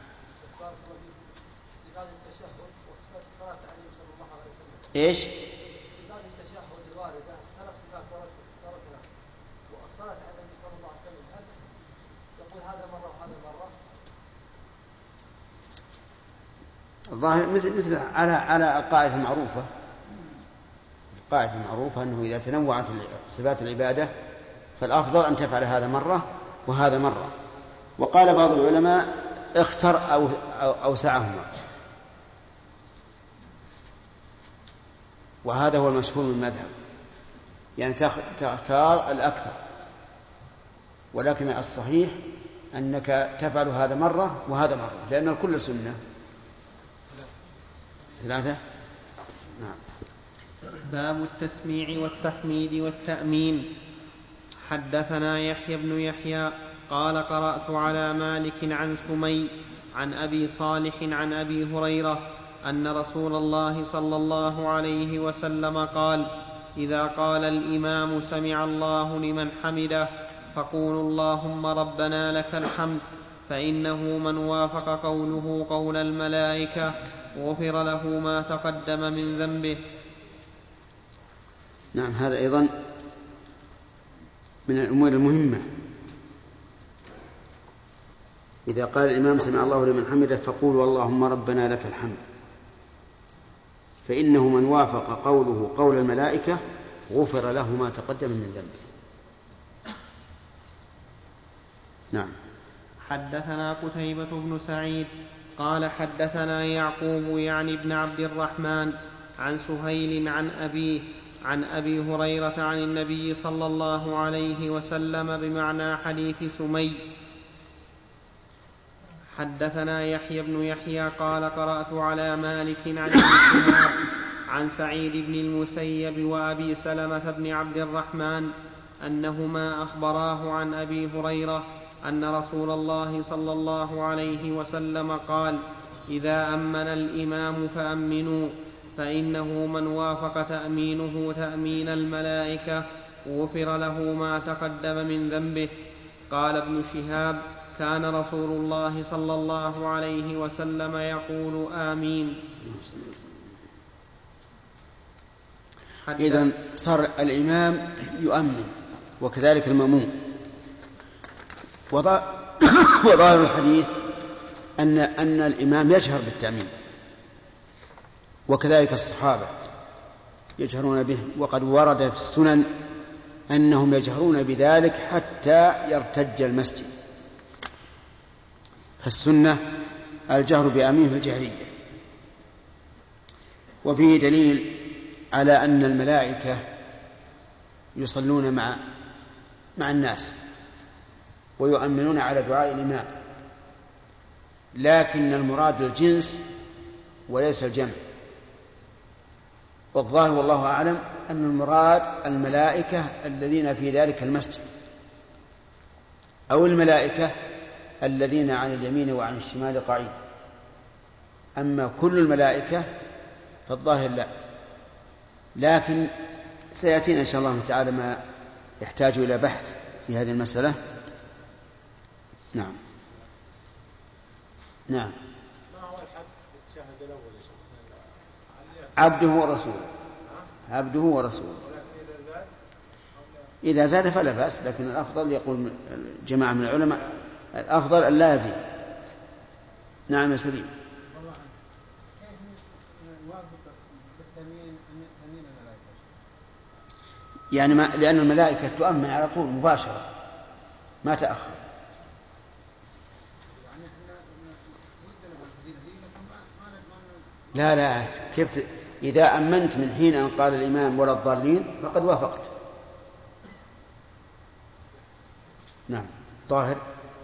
ايش؟ صفات التشهد الواردة ثلاث صفات وردنا، والصلاة على النبي صلى الله عليه وسلم هل يقول هذا مرة وهذا مرة؟ الظاهر مثل مثل على على القاعدة المعروفة. القاعدة المعروفة أنه إذا تنوعت صفات العبادة فالأفضل أن تفعل هذا مرة وهذا مرة. وقال بعض العلماء اختر أو أوسعهما، وهذا هو المشهور من المذهب، يعني تختار الأكثر، ولكن الصحيح أنك تفعل هذا مرة وهذا مرة، لأن الكل سنة. ثلاثة. نعم. باب التسميع والتحميد والتأمين. حدثنا يحيى بن يحيى قال قرأت على مالك عن سمي عن أبي صالح عن أبي هريرة أن رسول الله صلى الله عليه وسلم قال: إذا قال الإمام سمع الله لمن حمده فقولوا اللهم ربنا لك الحمد، فإنه من وافق قوله قول الملائكة غفر له ما تقدم من ذنبه. نعم. هذا أيضا من الأمور المهمة. إذا قال الإمام سمع الله لمن حمده فقولوا اللهم ربنا لك الحمد، فإنه من وافق قوله قول الملائكة غفر له ما تقدم من ذنبه. نعم. حدثنا قتيبة بن سعيد قال حدثنا يعقوب يعني ابن عبد الرحمن عن سهيل عن أبيه عن أبي هريرة عن النبي صلى الله عليه وسلم بمعنى حديث سمي. حدثنا يحيى بن يحيى قال قرأت على مالك عن ابن شهاب عن سعيد بن المسيب وأبي سلمة بن عبد الرحمن أنهما أخبراه عن أبي هريرة أن رسول الله صلى الله عليه وسلم قال: إذا أمن الإمام فأمنوا، فإنه من وافق تأمينه تأمين الملائكة غفر له ما تقدم من ذنبه. قال ابن شهاب: كان رسول الله صلى الله عليه وسلم يقول آمين. إذن صار الإمام يؤمن وكذلك المأموم. وظاهر الحديث أن أن الإمام يجهر بالتأمين، وكذلك الصحابة يجهرون به، وقد ورد في السنن أنهم يجهرون بذلك حتى يرتج المسجد. فالسنة الجهر بآمين في الجهرية. وفيه دليل على أن الملائكة يصلون مع مع الناس ويؤمنون على دعاء الإمام، لكن المراد الجنس وليس الجمع. والظاهر والله أعلم أن المراد الملائكة الذين في ذلك المسجد، أو الملائكة الذين عن اليمين وعن الشمال قعيد. أما كل الملائكة فالظاهر لا، لكن سيأتينا إن شاء الله تعالى ما يحتاج إلى بحث في هذه المسألة. نعم نعم. ما هو الحد التشهد الأول يا شيخ؟ عبده ورسوله، عبده ورسوله. إذا زاد فلا بأس، لكن الأفضل يقول جماعة من العلماء الأفضل أن لا يزيد. نعم يا سليم. يعني ما لأن الملائكة تؤمن على طول مباشرة ما تأخر. لا لا كيف ت... إذا أمنت من حين أن قال الإمام ولا الضالين فقد وافقت. نعم طاهر.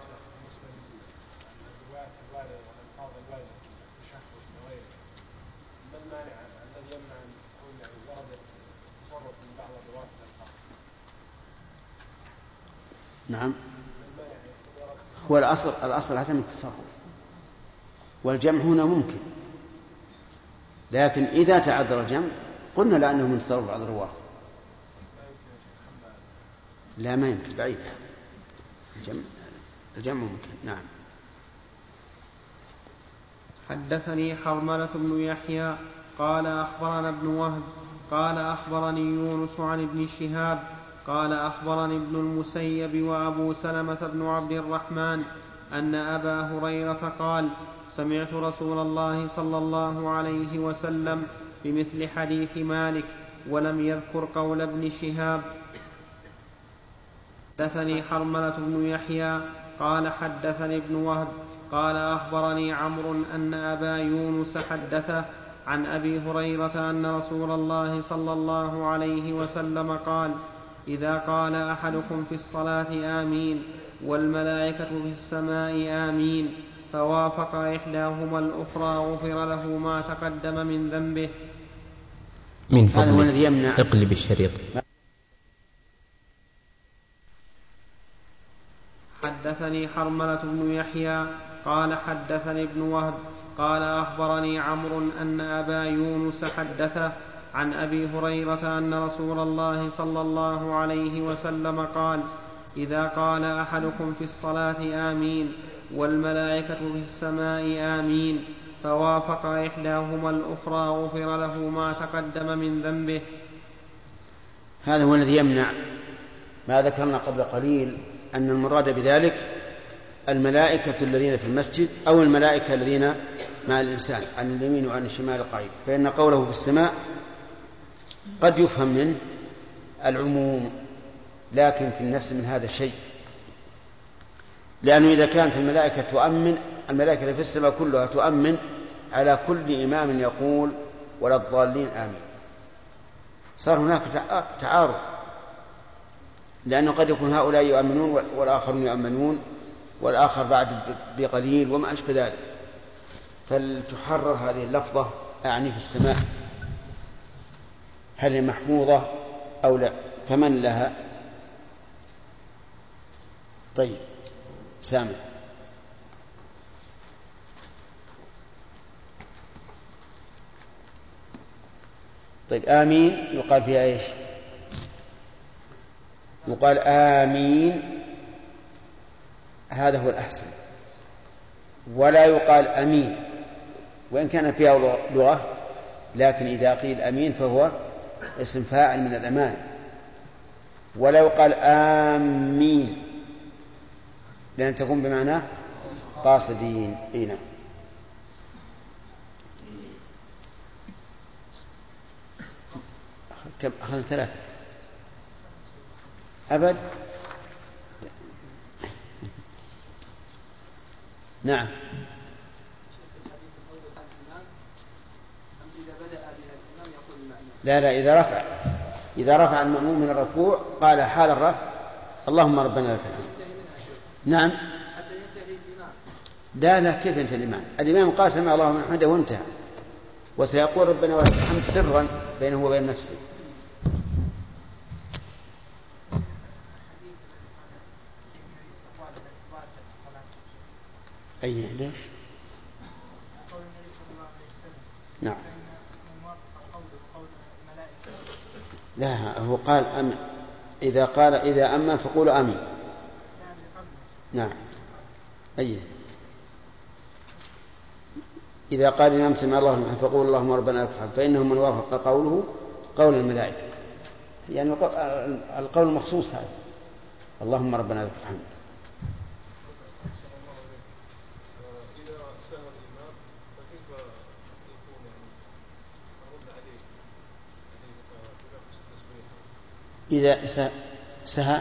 نعم هو الأصل الأصل عدم التصرف، والجمع هنا ممكن، لكن إذا تعذر الجمع قلنا لأنه من تصرف بعض الرواة. لا ما يمكن، بعيد. الجمع الجمع ممكن. نعم. حدثني حرملة بن يحيى قال أخبرنا ابن وهب قال أخبرني يونس عن ابن شهاب قال أخبرني ابن المسيب وأبو سلمة بن عبد الرحمن أن أبا هريرة قال سمعت رسول الله صلى الله عليه وسلم بمثل حديث مالك ولم يذكر قول ابن شهاب. حدثني حرملة بن يحيى قال حدثني ابن وهب قال أخبرني عمرو أن أبا يونس حدثه عن أبي هريرة أن رسول الله صلى الله عليه وسلم قال إذا قال أحدكم في الصلاة آمين والملائكة في السماء آمين فوافق إحداهما الأخرى غفر له ما تقدم من ذنبه. من فضل اقلب الشريط. حدثني حرملة بن يحيى قال حدثني ابن وهب قال أخبرني عمرو أن أبا يونس حدثه عن أبي هريرة أن رسول الله صلى الله عليه وسلم قال إذا قال أحدكم في الصلاة آمين والملائكة في السماء آمين فوافق إحداهما الأخرى غفر له ما تقدم من ذنبه. هذا هو الذي يمنع ما ذكرنا قبل قليل أن المراد بذلك الملائكة الذين في المسجد أو الملائكة الذين مع الإنسان عن اليمين وعن الشمال قعيد، فإن قوله في السماء قد يفهم منه العموم، لكن في النفس من هذا الشيء، لأنه إذا كانت الملائكة تؤمن الملائكة في السماء كلها تؤمن على كل إمام يقول ولا الضالين آمين، صار هناك تعارض، لأنه قد يكون هؤلاء يؤمنون والآخرون يؤمنون والآخر بعد بقليل وما أشبه ذلك، فلتحرر هذه اللفظة أعني في السماء هل هي محفوظة أو لا، فمن لها. طيب سامع. طيب آمين يقال فيها إيش؟ يقال آمين، هذا هو الأحسن، ولا يقال أمين وإن كان فيها لغة، لكن إذا قيل أمين فهو اسم فاعل من الأمانة، ولا يقال آمين لأن تكون بمعنى قاصدين. إينا كم أخذنا ثلاثة أبد. نعم. لا لا إذا رفع إذا رفع المأموم من الركوع قال حال الرفع اللهم ربنا لك الحمد. نعم. لا لا كيف ينتهي الإمام؟ الإمام قال سمع الله لمن حمده وانتهى، وسيقول ربنا ولك الحمد سرا بينه وبين نفسه. أي ليش؟ قول النبي صلى الله عليه وسلم. نعم. فإن موافق قوله وقول الملائكة. لا، هو قال أم إذا قال إذا أمن فقولوا آمين. نعم. أي إذا قال الإمام سمع الله فقول اللهم ربنا لك الحمد، فإنه من وافق قوله قول الملائكة، يعني القول المخصوص هذا اللهم ربنا لك الحمد. إذا سهى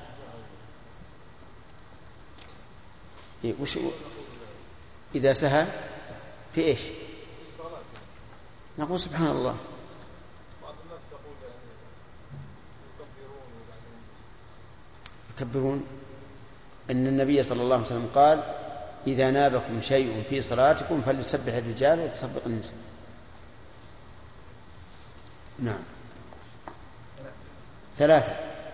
وش إذا سهى في إيش؟ نقول سبحان الله. يكبرون. أن النبي صلى الله عليه وسلم قال إذا نابكم شيء في صلاتكم فليسبح الرجال وتسبح النساء. نعم. ثلاثة.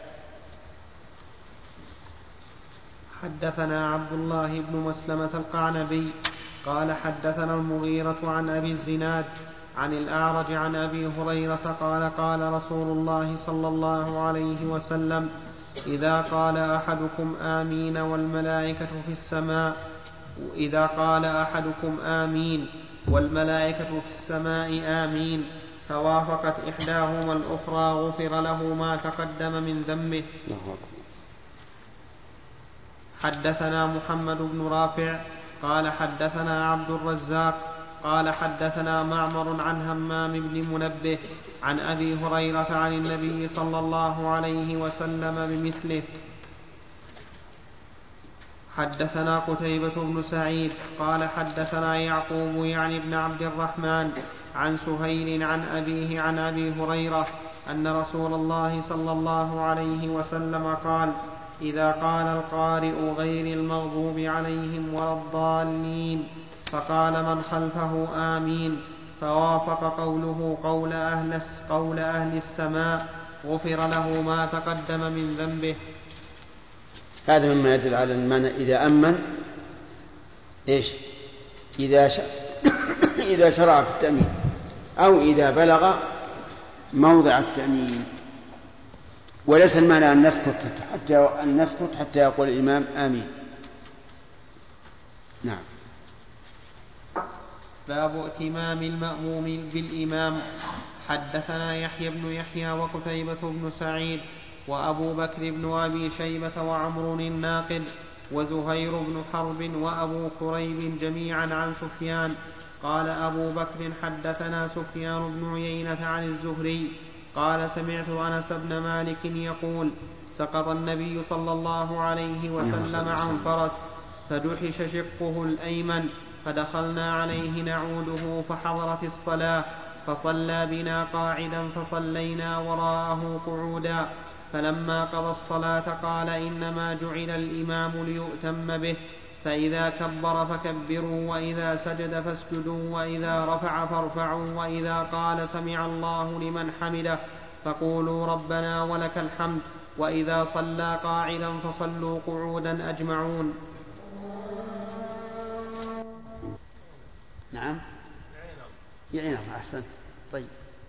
حدثنا عبد الله بن مسلمة القعنبي قال حدثنا المغيرة عن أبي الزناد عن الأعرج عن أبي هريرة قال قال رسول الله صلى الله عليه وسلم إذا قال أحدكم آمين والملائكة في السماء إذا قال أحدكم آمين والملائكة في السماء آمين فوافقت إحداهما الأخرى غفر له ما تقدم من ذنبه. حدثنا محمد بن رافع قال حدثنا عبد الرزاق قال حدثنا معمر عن همام بن منبه عن أبي هريرة عن النبي صلى الله عليه وسلم بمثله. حدثنا قتيبة بن سعيد قال حدثنا يعقوب يعني ابن عبد الرحمن عن سهيل عن أبيه عن أبي هريرة أن رسول الله صلى الله عليه وسلم قال إذا قال القارئ غير المغضوب عليهم ولا الضالين فقال من خلفه آمين فوافق قوله قول أهل, قول أهل السماء غفر له ما تقدم من ذنبه. هذا مما يدل على المعنى إذا أمن إيش؟ إذا ش... إذا شرع في التأمين أو إذا بلغ موضع التأمين، وليس المعنى أن نسكت حتى أن نسكت حتى يقول الإمام آمين. نعم. باب ائتمام المأموم بالإمام. حدثنا يحيى بن يحيى وقتيبة بن سعيد وأبو بكر بن أبي شيبة وعمر الناقد وزهير بن حرب وأبو كريب جميعا عن سفيان قال أبو بكر حدثنا سفيان بن عيينة عن الزهري قال سمعت أنس بن مالك يقول سقط النبي صلى الله عليه وسلم عن فرس فجحش شقه الأيمن فدخلنا عليه نعوده فحضرت الصلاة فصلى بنا قاعدا فصلينا وراءه قعودا فلما قضى الصلاة قال إنما جعل الإمام ليؤتم به فإذا كبر فكبروا وإذا سجد فاسجدوا وإذا رفع فارفعوا وإذا قال سمع الله لمن حمده فقولوا ربنا ولك الحمد وإذا صلى قاعدا فصلوا قعودا أجمعون. نعم يعينه أحسن. طيب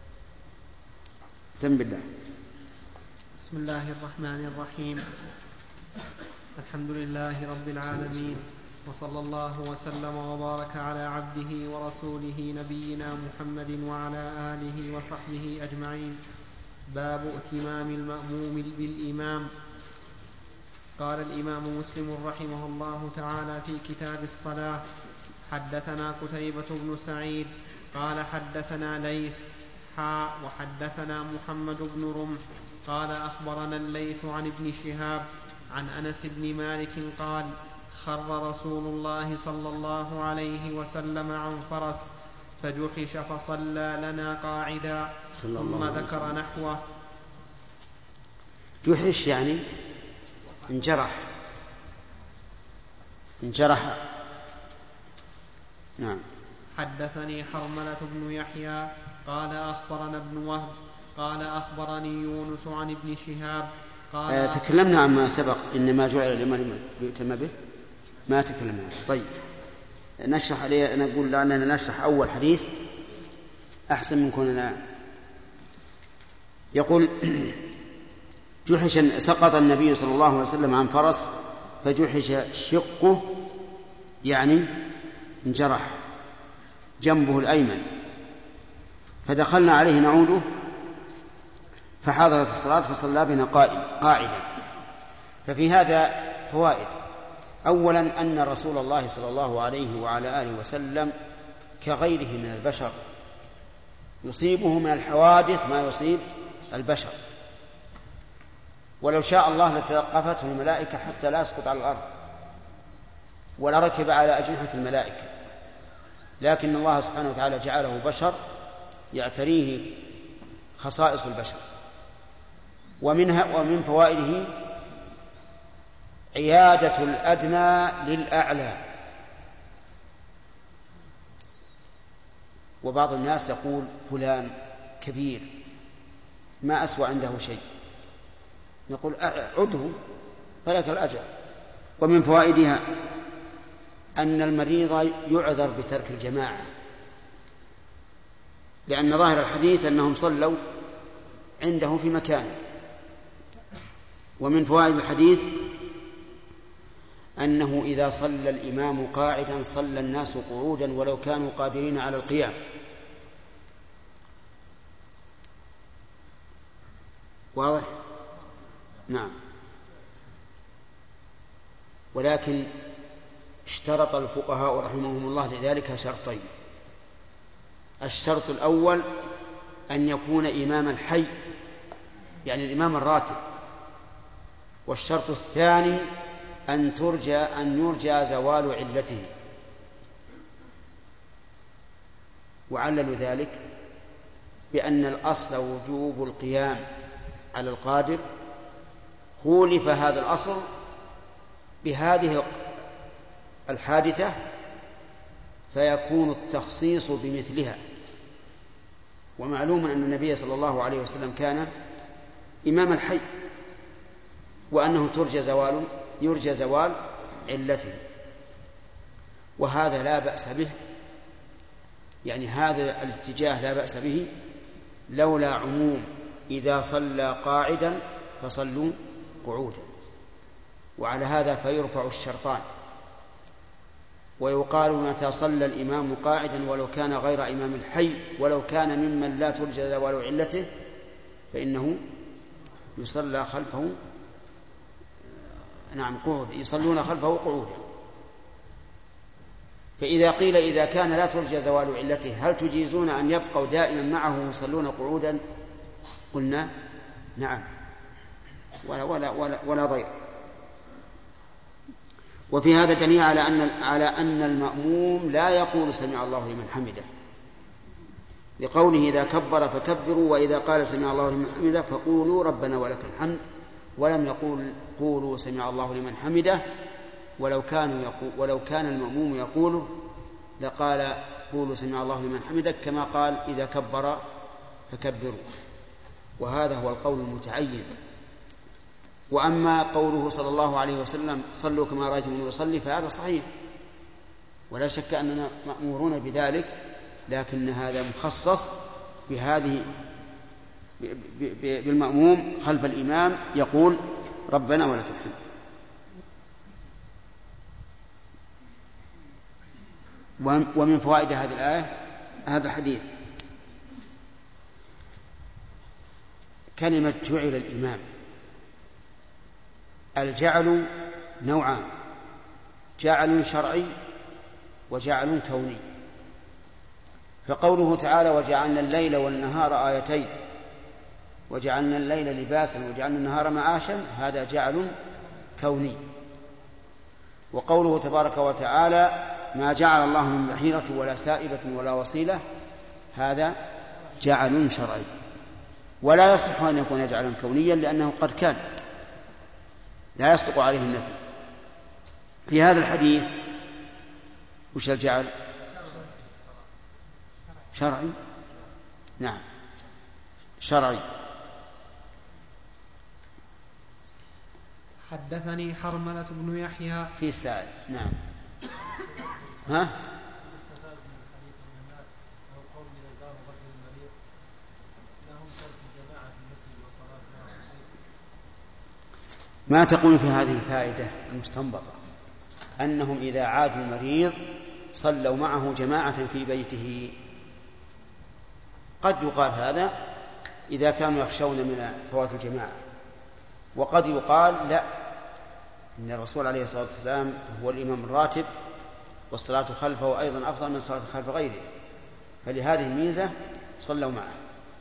سم بالله. بسم الله الرحمن الرحيم. الحمد لله رب العالمين وصلى الله وسلم وبارك على عبده ورسوله نبينا محمد وعلى آله وصحبه أجمعين. باب ائتمام المأموم بالإمام. قال الإمام مسلم رحمه الله تعالى في كتاب الصلاة حدثنا قتيبة بن سعيد قال حدثنا ليث حاء وحدثنا محمد بن رمح قال أخبرنا الليث عن ابن شهاب عن أنس بن مالك قال خر رسول الله صلى الله عليه وسلم عن فرس فجحش فصلى لنا قاعدا ثم ذكر نحوه. جحش يعني انجرح انجرح. نعم. حدثني حرملة بن يحيى قال أخبرنا ابن وهب قال أخبرني يونس عن ابن شهاب قال آه تكلمنا عما سبق إنما جعل الإمام ليؤتم به ما تكلمنا. طيب نشرح عليه، نقول لأننا نشرح أول حديث أحسن من كوننا. يقول جحش سقط النبي صلى الله عليه وسلم عن فرس فجحش شقه، يعني انجرح جنبه الأيمن، فدخلنا عليه نعوده فحضرت الصلاة فصلى بنا قاعدا. ففي هذا فوائد. أولا أن رسول الله صلى الله عليه وعلى آله وسلم كغيره من البشر، يصيبه من الحوادث ما يصيب البشر، ولو شاء الله لتلقفته الملائكة حتى لا يسقط على الأرض ولا ركب على أجنحة الملائكة، لكن الله سبحانه وتعالى جعله بشر يعتريه خصائص البشر. ومنها ومن فوائده عيادة الأدنى للأعلى. وبعض الناس يقول فلان كبير ما أسوأ عنده شيء، نقول عده فلك الأجر. ومن فوائدها أن المريض يعذر بترك الجماعة، لأن ظاهر الحديث أنهم صلوا عنده في مكانه. ومن فوائد الحديث أنه إذا صلى الإمام قاعدا صلى الناس قعودا ولو كانوا قادرين على القيام. واضح؟ نعم. ولكن اشترط الفقهاء رحمهم الله لذلك شرطين. الشرط الأول أن يكون إماما حي، يعني الإمام الراتب. والشرط الثاني أن ترجى أن يرجى زوال علته. وعللوا ذلك بأن الأصل وجوب القيام على القادر، خولف هذا الأصل بهذه الحادثة فيكون التخصيص بمثلها. ومعلوم أن النبي صلى الله عليه وسلم كان إمام الحي، وأنه ترجى زوال يرجى زوال علته، وهذا لا بأس به، يعني هذا الاتجاه لا بأس به لولا عموم إذا صلى قاعدا فصلوا قعودا. وعلى هذا فيرفع الشرطان، ويقال متى صلى الإمام قاعدا ولو كان غير إمام الحي ولو كان ممن لا ترجى زوال علته فإنه يصلى خلفه نعم قعود يصلون خلفه قعودا. فإذا قيل إذا كان لا ترجى زوال علته هل تجيزون أن يبقوا دائما معه يصلون قعودا؟ قلنا نعم ولا, ولا, ولا, ولا ضير. وفي هذا دليل على أن, على أن المأموم لا يقول سمع الله لمن حمده، لقوله إذا كبر فكبروا وإذا قال سمع الله لمن حمده فقولوا ربنا ولك الحمد، ولم يقول قولوا سمع الله لمن حمده. ولو, كانوا يقول ولو كان المأموم يقوله لقال قولوا سمع الله لمن حمده كما قال إذا كبر فكبروا، وهذا هو القول المتعين. وأما قوله صلى الله عليه وسلم صلوا كما رأيتموني يصلي فهذا صحيح ولا شك أننا مأمورون بذلك، لكن هذا مخصص بهذه بالمأموم خلف الإمام يقول ربنا ولك الحمد. ومن فوائد هذه الآية هذا الحديث كلمة جعل الإمام. الجعل نوعان، جعل شرعي وجعل كوني. فقوله تعالى وجعلنا الليل والنهار آيتين وجعلنا الليل لباسا وجعلنا النهار معاشا هذا جعل كوني. وقوله تبارك وتعالى ما جعل الله من بحيرة ولا سائبة ولا وصيلة هذا جعل شرعي، ولا يصح أن يكون جعلا كونيا لأنه قد كان لا يصدق عليه النفي. في هذا الحديث وش الجعل؟ شرعي. نعم شرعي. حدثني حرملة بن يحيى في سائل. نعم ها ما تقول في هذه الفائدة المستنبطة أنهم إذا عادوا المريض صلوا معه جماعة في بيته. قد يقال هذا إذا كانوا يخشون من فوات الجماعة، وقد يقال لا، إن الرسول عليه الصلاة والسلام هو الإمام الراتب والصلاة خلفه أيضا أفضل من الصلاة خلف غيره، فلهذه الميزة صلوا معه.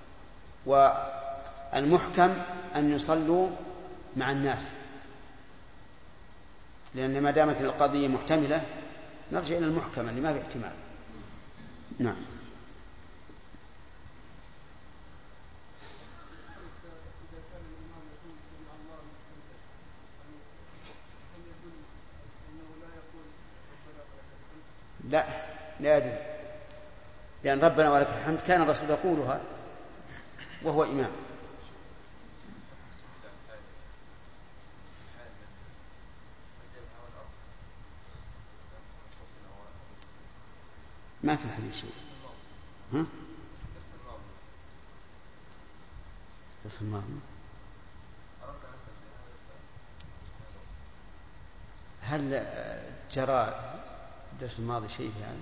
والمحكم أن يصلوا مع الناس، لأن ما دامت القضية محتملة نرجع إلى المحكم اللي ما في احتمال. نعم. لا لا يدل، لأن ربنا ولك الحمد كان الرسول يقولها وهو إمام. ما في الحديث شيء. ها؟ درس الماضي. هل جرى الدرس الماضي شيء في هذا؟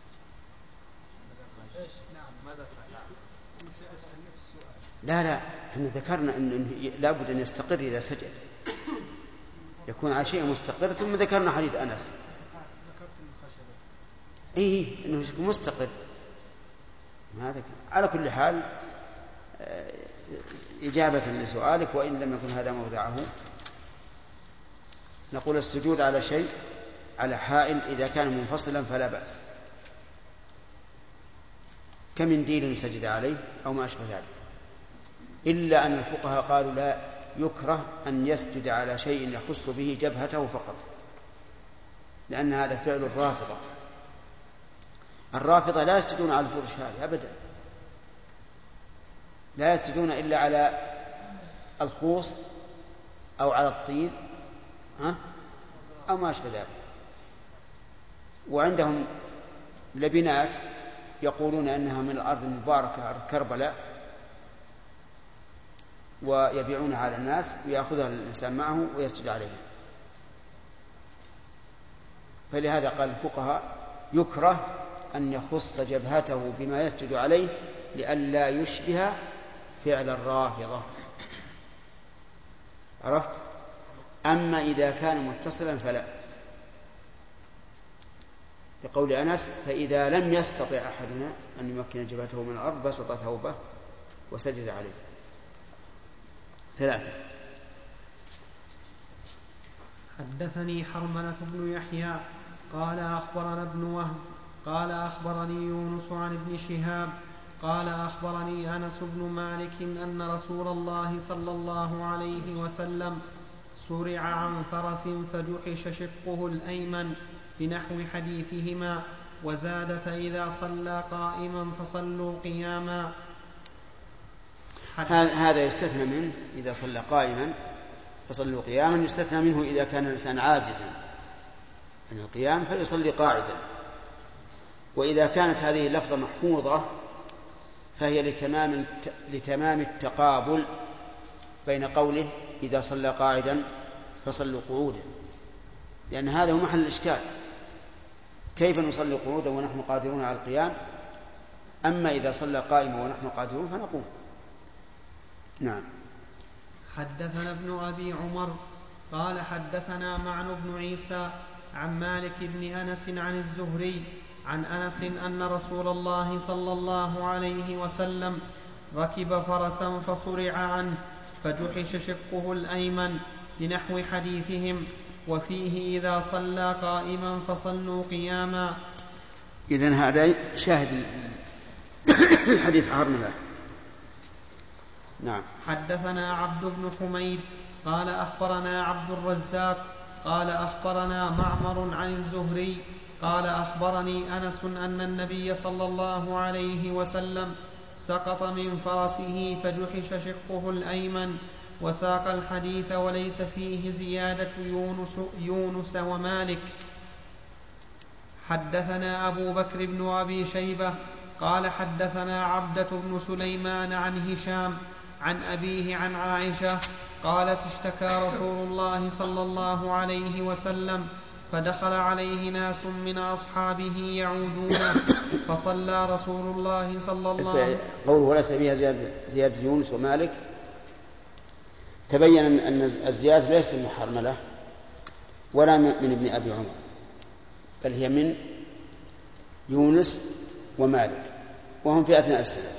لا لا، احنا ذكرنا أنه لابد أن يستقر إذا سجد، يكون على شيء مستقر، ثم ذكرنا حديث أنس. إيه إنه يكون مستقر. هذا على كل حال إجابة لسؤالك، وإن لم يكن هذا موضعه، نقول السجود على شيء، على حائل إذا كان منفصلا فلا بأس، كمنديل سجد عليه أو ما أشبه ذلك، إلا أن الفقهاء قالوا لا يكره أن يسجد على شيء يخص به جبهته فقط، لأن هذا فعل الرافضة. الرافضة لا يسجدون على الفرش هذه أبدا، لا يسجدون إلا على الخوص أو على الطين ها؟ أو ما أشبه ذلك. وعندهم لبنات يقولون أنها من الأرض المباركة، أرض كربلاء، ويبيعونها على الناس ويأخذها الإنسان معه ويسجد عليها. فلهذا قال الفقهاء يكره أن يخص جبهته بما يسجد عليه لئلا يشبه فعل الرافضة. عرفت؟ أما إذا كان متصلا فلا، لقول أنس فإذا لم يستطع أحدنا أن يمكن جبهته من الأرض بسط ثوبه وسجد عليه. ثلاثة. حدثني حرملة بن يحيى قال أخبرنا ابن وهب قال أخبرني يونس عن ابن شهاب قال أخبرني أنس بن مالك أن رسول الله صلى الله عليه وسلم سرع عن فرس فجحش شقه الأيمن بنحو حديثهما، وزاد فإذا صلى قائما فصلوا قياما. هذا يستثنى منه إذا صلى قائما فصلوا قياما، يستثنى منه إذا كان الإنسان عاجزا عن القيام فيصلي قاعدا. وإذا كانت هذه اللفظة محفوظة فهي لتمام لتمام التقابل بين قوله إذا صلى قاعدا فصلوا قعودا، لأن هذا هو محل الإشكال، كيف نصلي قعودا ونحن قادرون على القيام؟ أما إذا صلى قائما ونحن قادرون فنقوم. نعم. حدثنا ابن أبي عمر قال حدثنا معن بن عيسى عن مالك بن أنس عن الزهري عن أنس أن رسول الله صلى الله عليه وسلم ركب فرسا فصرع عنه فجحش شقه الأيمن لنحو حديثهم، وفيه إذا صلى قائما فصلوا قياما. إذن هذا شاهد الحديث حرملة. نعم. حدثنا عبد بن حميد قال أخبرنا عبد الرزاق قال أخبرنا معمر عن الزهري قال أخبرني أنس أن النبي صلى الله عليه وسلم سقط من فرسه فجحش شقه الأيمن، وساق الحديث وليس فيه زيادة يونس, يونس ومالك. حدثنا أبو بكر بن أبي شيبة قال حدثنا عبدة بن سليمان عن هشام عن أبيه عن عائشة قالت اشتكى رسول الله صلى الله عليه وسلم فدخل عليه ناس من أصحابه يعودونه فصلى رسول الله صلى الله عليه وسلم. قوله وليس فيها زيادة يونس ومالك تبين أن الزيادة ليست من حرملة ولا من ابن أبي عمر، بل هي من يونس ومالك وهم في أثناء السنة.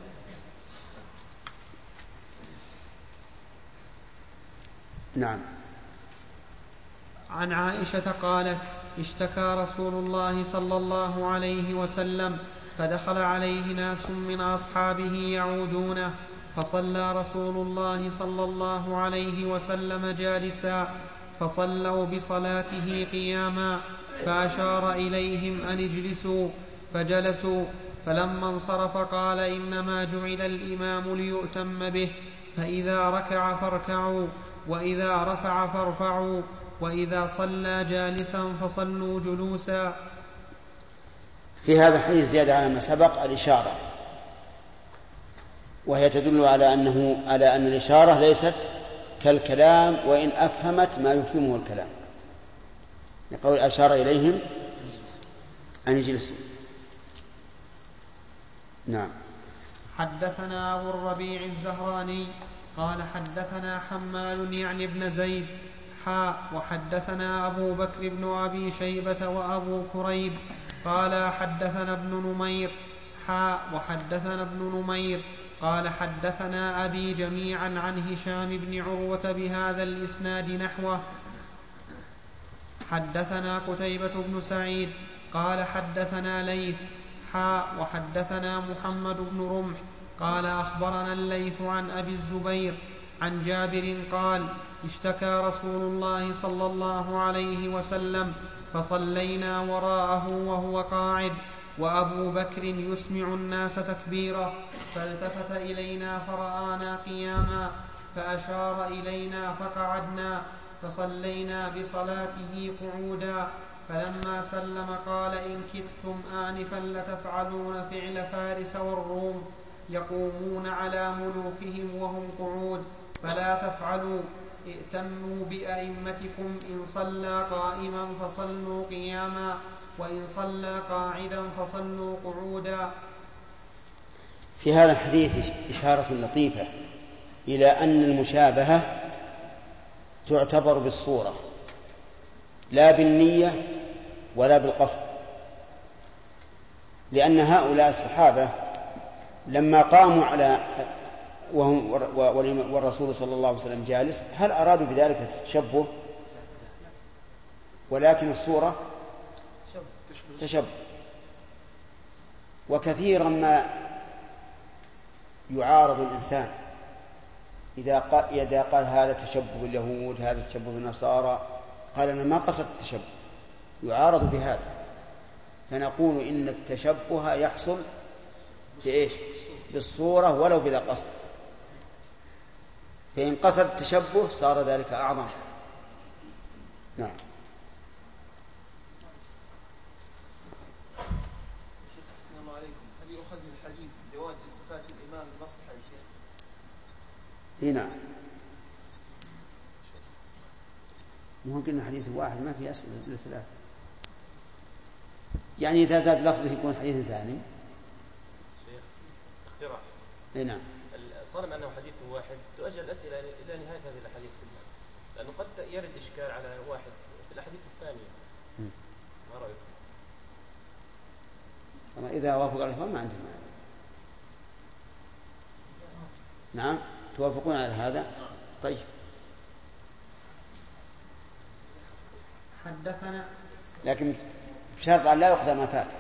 نعم. عن عائشة قالت اشتكى رسول الله صلى الله عليه وسلم فدخل عليه ناس من أصحابه يعودونه فصلى رسول الله صلى الله عليه وسلم جالسا فصلوا بصلاته قياما فأشار إليهم أن اجلسوا فجلسوا، فلما انصرف قال إنما جعل الإمام ليؤتم به، فإذا ركع فاركعوا وإذا رفع فارفعوا وإذا صلى جالسا فصلوا جلوسا. في هذا الحديث زيادة على ما سبق الإشارة، وهي تدل على أنه على أن الإشارة ليست كالكلام وإن أفهمت ما يفهمه الكلام، يقول أشار إليهم أن يجلسوا. نعم. حدثنا أبو الربيع الزهراني قال حدثنا حمال يعني ابن زيد حاء وحدثنا أبو بكر بن أبي شيبة وأبو كريب قال حدثنا ابن نمير حاء وحدثنا ابن نمير قال حدثنا أبي جميعا عن هشام بن عروة بهذا الإسناد نحوه. حدثنا قتيبة بن سعيد قال حدثنا ليث حاء وحدثنا محمد بن رمح قال أخبرنا الليث عن أبي الزبير عن جابر قال اشتكى رسول الله صلى الله عليه وسلم فصلينا وراءه وهو قاعد وأبو بكر يسمع الناس تكبيره، فالتفت إلينا فرآنا قياما فأشار إلينا فقعدنا فصلينا بصلاته قعودا، فلما سلم قال إن كدتم آنفا لتفعلون فعل فارس والروم يقومون على ملوكهم وهم قعود، فلا تفعلوا، ائتموا بأئمتكم، إن صلى قائما فصلوا قياما وإن صلى قاعدا فصلوا قعودا. في هذا الحديث إشارة لطيفة إلى أن المشابهة تعتبر بالصورة لا بالنية ولا بالقصد، لأن هؤلاء الصحابة لما قاموا على وهم والرسول صلى الله عليه وسلم جالس هل أرادوا بذلك التشبه؟ ولكن الصورة تشبه. وكثيرا ما يعارض الإنسان إذا قال هذا تشبه باليهود هذا تشبه بالنصارى، قال أنا ما قصدت التشبه، يعارض بهذا، فنقول إن التشبه يحصل بإيش؟ بالصورة ولو بلا قصد، فإن قصد التشبه صار ذلك أعظم. نعم. السلام عليكم. هل يؤخذ من الحديث جواز التفات الإمام المصحف يا شيخ؟ إيه نعم. ممكن الحديث واحد ما في أسئلة إلا ثلاثة، يعني إذا زاد لفظه يكون حديث ثاني. شيخ اقتراح. إيه نعم. طالما أنه حديث واحد تؤجل الأسئلة إلى نهاية هذه الأحاديث كلها، لأنه قد يرد إشكال على واحد في الأحاديث الثانية. م. ما رأيك؟ أما إذا وافق الإخوان ما عندهم مانع. نعم توافقون على هذا؟ طيب. حدثنا لكن بشرط أن لا يؤخذ ما فات.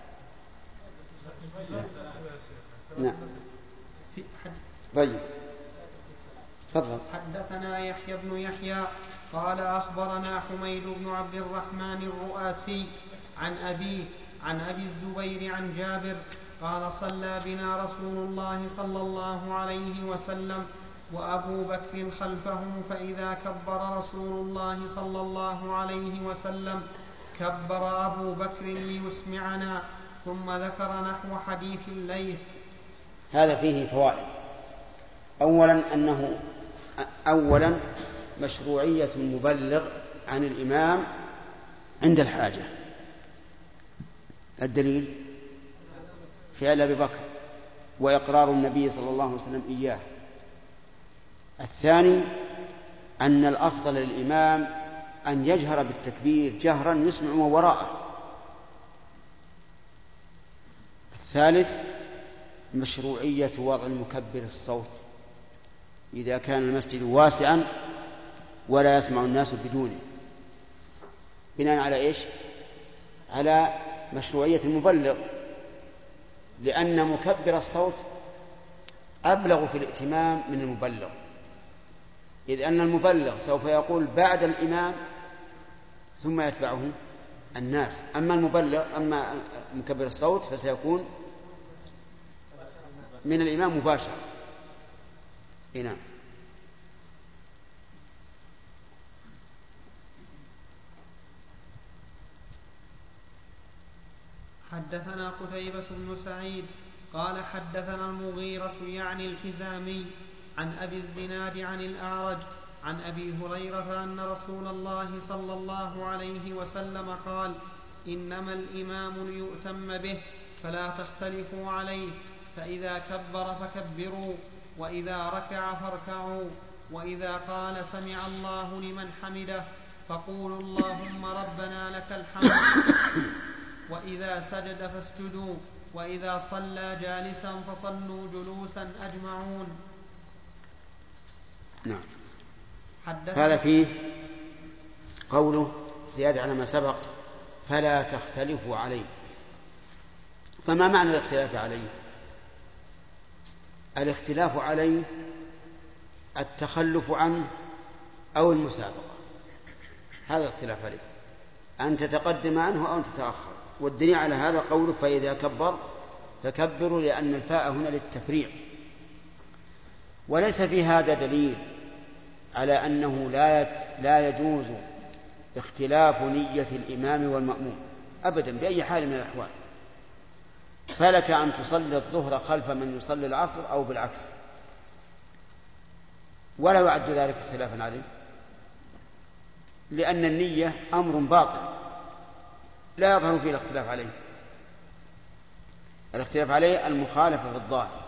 نعم. طيب تفضل. حدثنا يحيى بن يحيى قال أخبرنا حميد بن عبد الرحمن الرؤاسي عن أبيه عن أبي الزبير عن جابر قال صلى بنا رسول الله صلى الله عليه وسلم وأبو بكر خلفه، فإذا كبر رسول الله صلى الله عليه وسلم كبر أبو بكر ليسمعنا، ثم ذكر نحو حديث الليث. هذا فيه فوائد. أولا أنه أولا مشروعية المبلغ عن الإمام عند الحاجة. الدليل فعل أبي بكر وإقرار النبي صلى الله عليه وسلم إياه. الثاني أن الأفضل للإمام أن يجهر بالتكبير جهرا يسمع من وراءه. الثالث مشروعية وضع المكبر الصوت إذا كان المسجد واسعا ولا يسمع الناس بدونه، بناء على إيش؟ على مشروعية المبلغ، لأن مكبر الصوت أبلغ في الائتمام من المبلغ، إذ أن المبلغ سوف يقول بعد الإمام ثم يتبعه الناس، أما المبلغ أما مكبر الصوت فسيكون من الإمام مباشرة. نعم. حدثنا قتيبة بن سعيد قال حدثنا المغيرة يعني الحزامي عن أبي الزناد عن الأعرج عن أبي هريرة أن رسول الله صلى الله عليه وسلم قال: إنما الإمام ليؤتم به فلا تختلفوا عليه، فإذا كبر فكبروا، وإذا ركع فاركعوا، وإذا قال سمع الله لمن حمده فقولوا اللهم ربنا لك الحمد، وإذا سجد فاسجدوا، وإذا صلى جالسا فصلوا جلوسا أجمعون. نعم. هذا فيه قوله زيادة على ما سبق فلا تختلفوا عليه. فما معنى الاختلاف عليه؟ الاختلاف عليه التخلف عنه أو المسابقة، هذا الاختلاف عليه، أن تتقدم عنه أو أن تتأخر. والدليل على هذا قوله فإذا كبر فكبروا، لأن الفاء هنا للتفريع. وليس في هذا دليل على أنه لا لا يجوز اختلاف نية الإمام والمأموم أبدا بأي حال من الأحوال. فلك أن تصلي الظهر خلف من يصلي العصر أو بالعكس، ولا يعد ذلك اختلافا عليه، لأن النية أمر باطن لا يظهر فيه الاختلاف عليه. الاختلاف عليه المخالفة في الظاهر.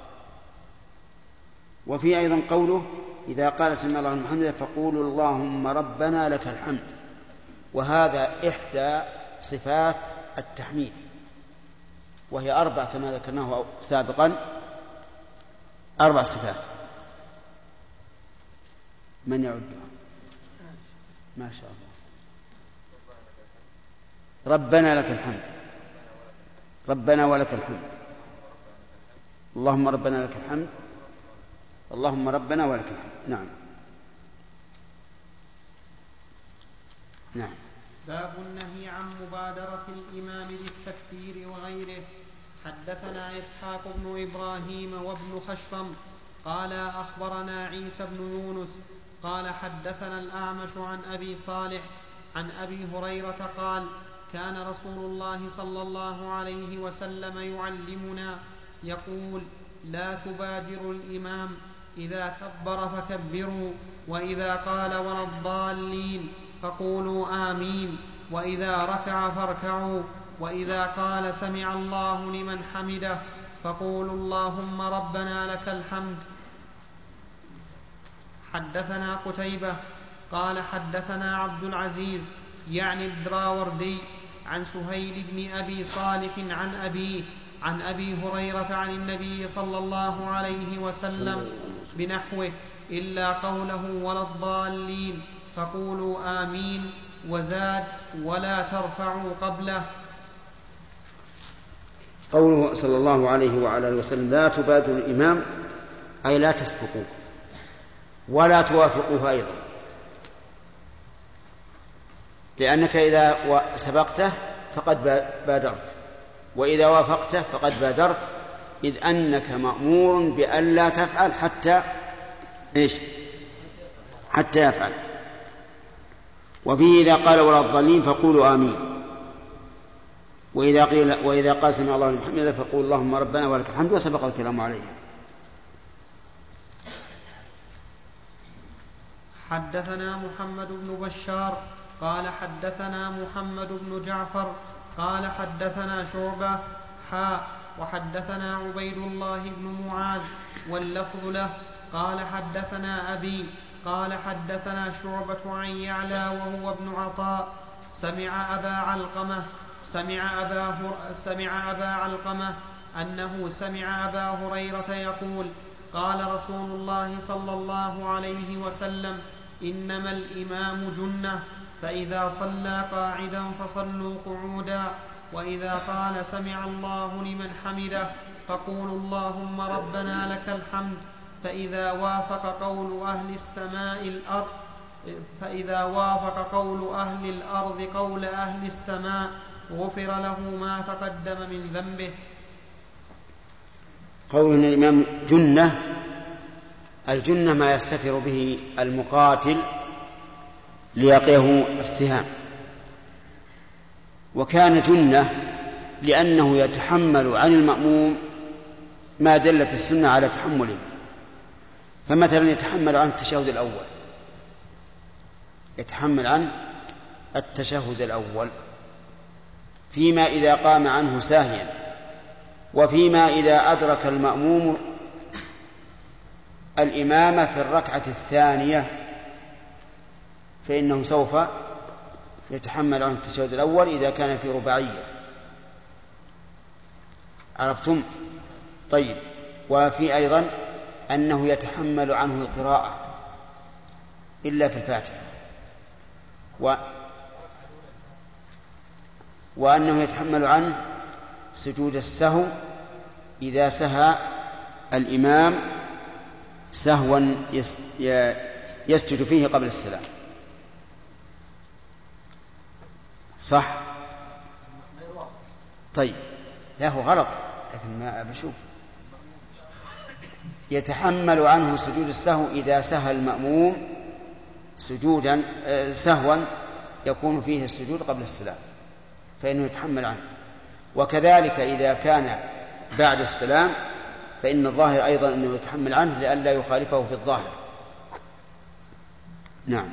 وفي أيضا قوله إذا قال سمع الله لمن حمده فقولوا اللهم ربنا لك الحمد، وهذا إحدى صفات التحميد، وهي أربع كما ذكرناه سابقا، أربع صفات. من يعدها؟ ما شاء الله. ربنا لك الحمد، ربنا ولك الحمد، اللهم ربنا لك الحمد، اللهم ربنا ولك الحمد. نعم. نعم. باب النهي عن مبادرة الإمام بالتكبير وغيره. حدثنا إسحاق بن إبراهيم وابن خشرم قال أخبرنا عيسى بن يونس قال حدثنا الأعمش عن أبي صالح عن أبي هريرة قال كان رسول الله صلى الله عليه وسلم يعلمنا يقول لا تبادروا الإمام، إذا كبر فكبروا، وإذا قال ولا الضالين فقولوا آمين، وإذا ركع فاركعوا، وإذا قال سمع الله لمن حمده فقولوا اللهم ربنا لك الحمد. حدثنا قتيبة قال حدثنا عبد العزيز يعني الدراوردي عن سهيل بن أبي صالح عن أبيه عن أبي هريرة عن النبي صلى الله عليه وسلم بنحوه إلا قوله ولا الضالين فقولوا آمين، وزاد ولا ترفعوا قبله. قوله صلى الله عليه وعلى اله وسلم لا تبادروا الإمام أي لا تسبقوه ولا توافقوه أيضا، لأنك إذا سبقته فقد بادرت، وإذا وافقته فقد بادرت، إذ أنك مأمور بأن لا تفعل حتى إيش؟ حتى يفعل. وفيه إذا قال ولا الضالين فقولوا آمين، وإذا قيل وإذا قال سمع الله لمن حمده فقول اللهم ربنا ولك الحمد، وسبق الكلام عليه. حدثنا محمد بن بشار قال حدثنا محمد بن جعفر قال حدثنا شعبة حاء وحدثنا عبيد الله بن معاذ واللفظ له قال حدثنا أبي قال حدثنا شعبة عن يعلى وهو ابن عطاء سمع أبا علقمة سمع أبا, سمع أبا علقمة أنه سمع أبا هريرة يقول قال رسول الله صلى الله عليه وسلم إنما الإمام جنة فإذا صلى قاعدا فصلوا قعودا وإذا قال سمع الله لمن حمده فقولوا اللهم ربنا لك الحمد فإذا وافق قول أهل السماء الأرض فإذا وافق قول أهل الأرض قول أهل السماء غفر له ما تقدم من ذنبه. قول إن الإمام جنة، الجنة ما يستتر به المقاتل ليقيه السهام، وكان جنة لأنه يتحمل عن المأموم ما دلت السنة على تحمله. فمثلا يتحمل عن التشهد الأول يتحمل عن التشهد الأول فيما إذا قام عنه ساهيا، وفيما إذا أدرك المأموم الإمام في الركعة الثانية فإنه سوف يتحمل عن التشهد الأول إذا كان في رباعية. عرفتم؟ طيب. وفي أيضا أنه يتحمل عنه القراءة إلا في الفاتحة، و... وأنه يتحمل عنه سجود السهو إذا سهى الإمام سهوا يسجد فيه قبل السلام. صح؟ طيب، لا هو غلط لكن ما بشوف. يتحمل عنه سجود السهو إذا سهى المأموم سجودا سهوا يكون فيه السجود قبل السلام فإنه يتحمل عنه، وكذلك إذا كان بعد السلام فإن الظاهر أيضا أنه يتحمل عنه لئلا يخالفه في الظاهر. نعم.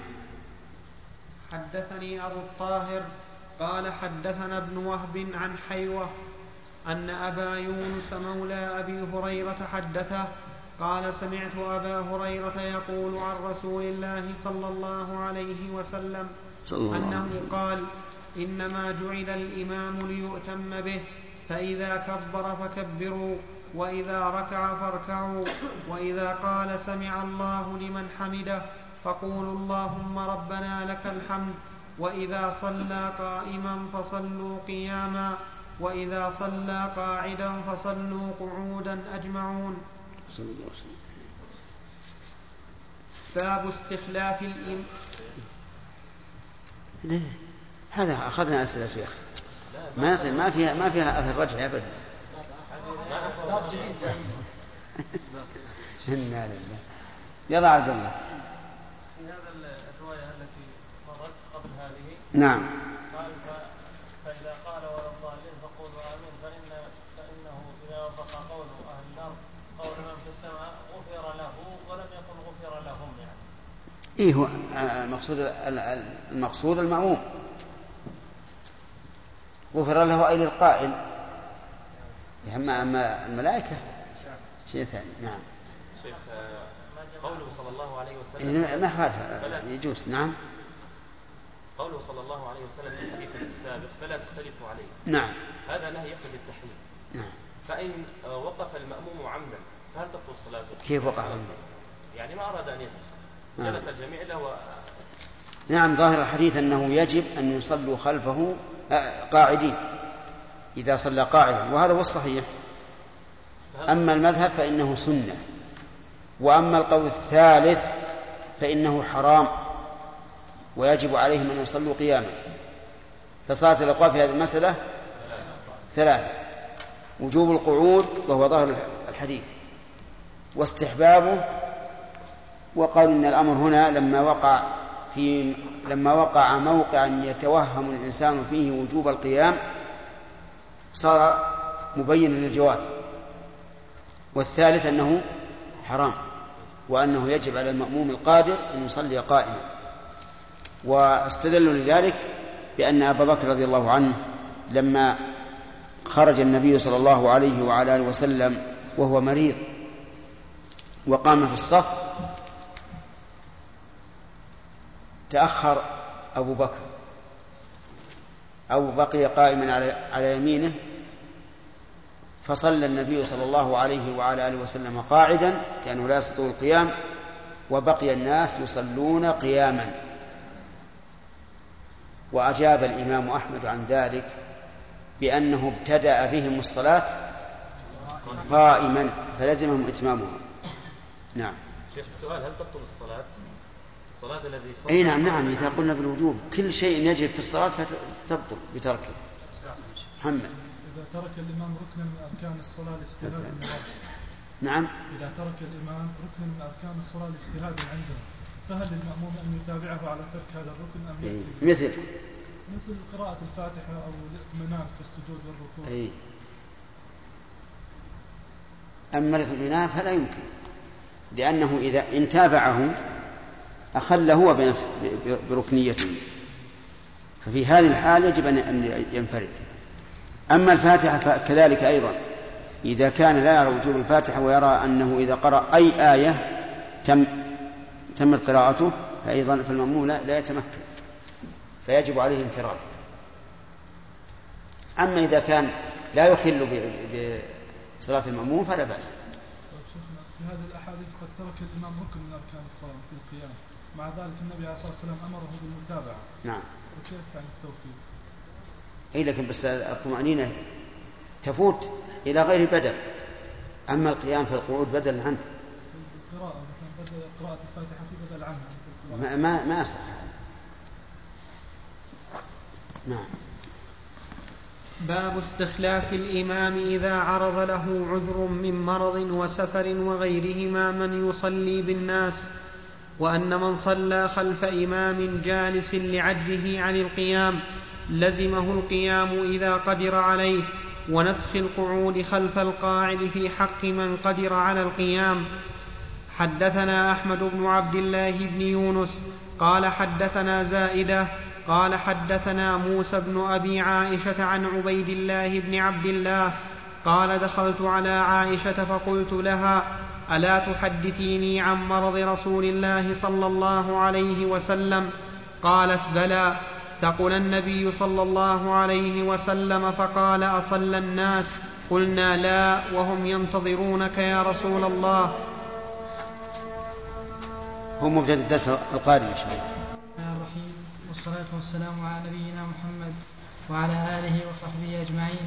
حدثني أبو الطاهر قال حدثنا ابن وهب عن حيوة أن أبا يونس مولى أبي هريرة حدثه قال سمعت أبا هريرة يقول عن رسول الله صلى الله عليه وسلم أنه قال إنما جعل الإمام ليؤتم به فإذا كبر فكبروا وإذا ركع فاركعوا وإذا قال سمع الله لمن حمده فقولوا اللهم ربنا لك الحمد وإذا صلى قائما فصلوا قياما وإذا صلى قاعدا فصلوا قعودا أجمعون. باب استخلاف الإمام. هذا أخذنا أسئلة شيخ ما يصير، ما فيها ما فيها أثر رجع أبدا. إنا لله. يلا عبد الله. في هذا الرواية التي مرت قبل هذه نعم قال فإذا قال ولا الضالين فقولوا آمين فإن فإنه إذا وافق قول أهل الأرض قول من في السماء غفر له ولم يكن غفر لهم يعني. إيه هو المقصود المقصود المأموم غفر له أي للقائل، أما الملائكة شيء ثاني. نعم. شيخ قوله صلى الله عليه وسلم ما هذا يجوز. نعم. قوله صلى الله عليه وسلم في الحديث السابق فلا تختلفوا عليه. نعم. هذا نهي يقتضي التحريم. نعم. فإن وقف المأموم عمدا فهل تبطل صلاته؟ كيف وقف عمدا؟ يعني ما أراد أن يجلس نعم. جلس الجميع إلا هو. نعم. ظاهر الحديث أنه يجب أن يصلوا خلفه قاعدين إذا صلى قاعدا، وهذا هو الصحيح. أما المذهب فإنه سنة، وأما القول الثالث فإنه حرام ويجب عليهم أن يصلوا قياما. فصارت الأقوال في هذه المسألة ثلاثة: وجوب القعود وهو ظاهر الحديث، واستحبابه، وقال إن الأمر هنا لما وقع في لما وقع موقعا يتوهم الإنسان فيه وجوب القيام صار مبينا للجواز. والثالث أنه حرام. وأنه يجب على المأموم القادر أن يصلي قائما. واستدلوا لذلك بأن أبا بكر رضي الله عنه لما خرج النبي صلى الله عليه وعلى آله وسلم وهو مريض وقام في الصف تأخر أبو بكر أو بقي قائما على يمينه، فصلى النبي صلى الله عليه وعلى آله وسلم قاعدا كأنه لا يستطيع القيام، وبقي الناس يصلون قياما. وأجاب الإمام أحمد عن ذلك بأنه ابتدأ بهم الصلاة قائما فلزمهم إتمامها. نعم. شيخ السؤال، هل تبطل الصلاة الصلاة الذي صلى؟ أي نعم نعم إذا قلنا بالوجوب كل شيء يجب في الصلاة فتبطل بتركه. محمد. إذا ترك الإمام ركنا من أركان الصلاة لاجتهاد المراد. نعم. إذا ترك الإمام ركنا من أركان الصلاة لاجتهاد عنده، فهل للمأموم أن يتابعه على ترك هذا الركن أم يكفي؟ مثل مثل قراءة الفاتحة أو الاطمئنان في السجود والركوع. أي. أما الاطمئنان فلا يمكن، لأنه إذا إن تابعه أخل هو بنفس بركنيته، ففي هذه الحال يجب أن ينفرد. أما الفاتحة فكذلك أيضا، إذا كان لا يرى وجوب الفاتحة ويرى أنه إذا قرأ أي آية تم تمت قراءته فأيضا فالمأموم لا, لا يتمكن، فيجب عليه الانفراد. أما إذا كان لا يخل بصلاة المأموم فلا بأس. في هذه الأحاديث قد ترك الإمام ركن من أركان الصلاة في القيام، مع ذلك النبي عليه الصلاة والسلام أمره بالمتابعة. نعم. وكيف عن التوفيق؟ أي لكن بس الطمأنينة تفوت إلى غير بدل، أما القيام في القعود بدل عنه. القراءة مثلا قراءة الفاتحة في بدل عنها ما ما ما أصح. نعم. باب استخلاف الإمام إذا عرض له عذر من مرض وسفر وغيرهما من يصلي بالناس، وأن من صلى خلف إمام جالس لعجزه عن القيام لزمه القيام إذا قدر عليه، ونسخ القعود خلف القاعد في حق من قدر على القيام. حدثنا أحمد بن عبد الله بن يونس قال حدثنا زائدة قال حدثنا موسى بن أبي عائشة عن عبيد الله بن عبد الله قال دخلت على عائشة فقلت لها ألا تحدثيني عن مرض رسول الله صلى الله عليه وسلم؟ قالت بلى. ثقل النبي صلى الله عليه وسلم فقال أصلى الناس؟ قلنا لا وهم ينتظرونك يا رسول الله. هم مبتدأ الدرس القادم إن شاء الله. الرحيم، والصلاة والسلام على نبينا محمد وعلى آله وصحبه أجمعين.